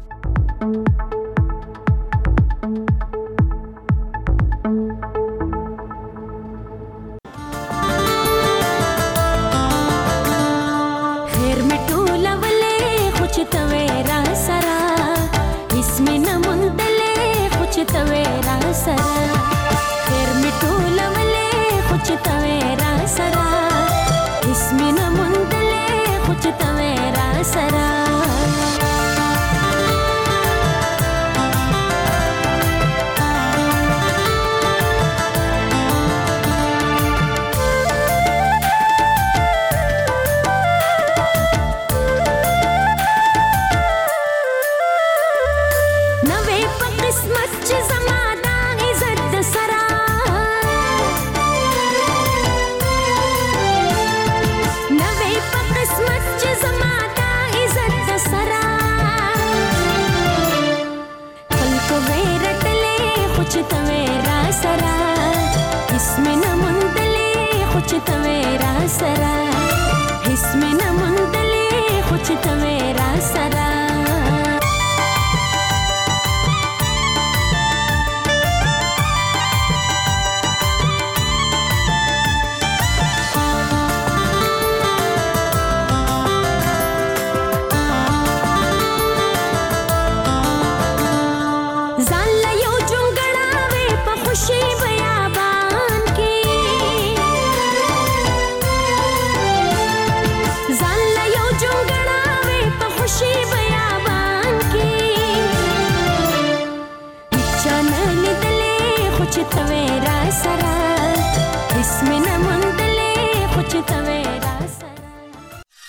[SPEAKER 13] سره هیڅ مې نه مونږ دلې خو چې ته مې را سره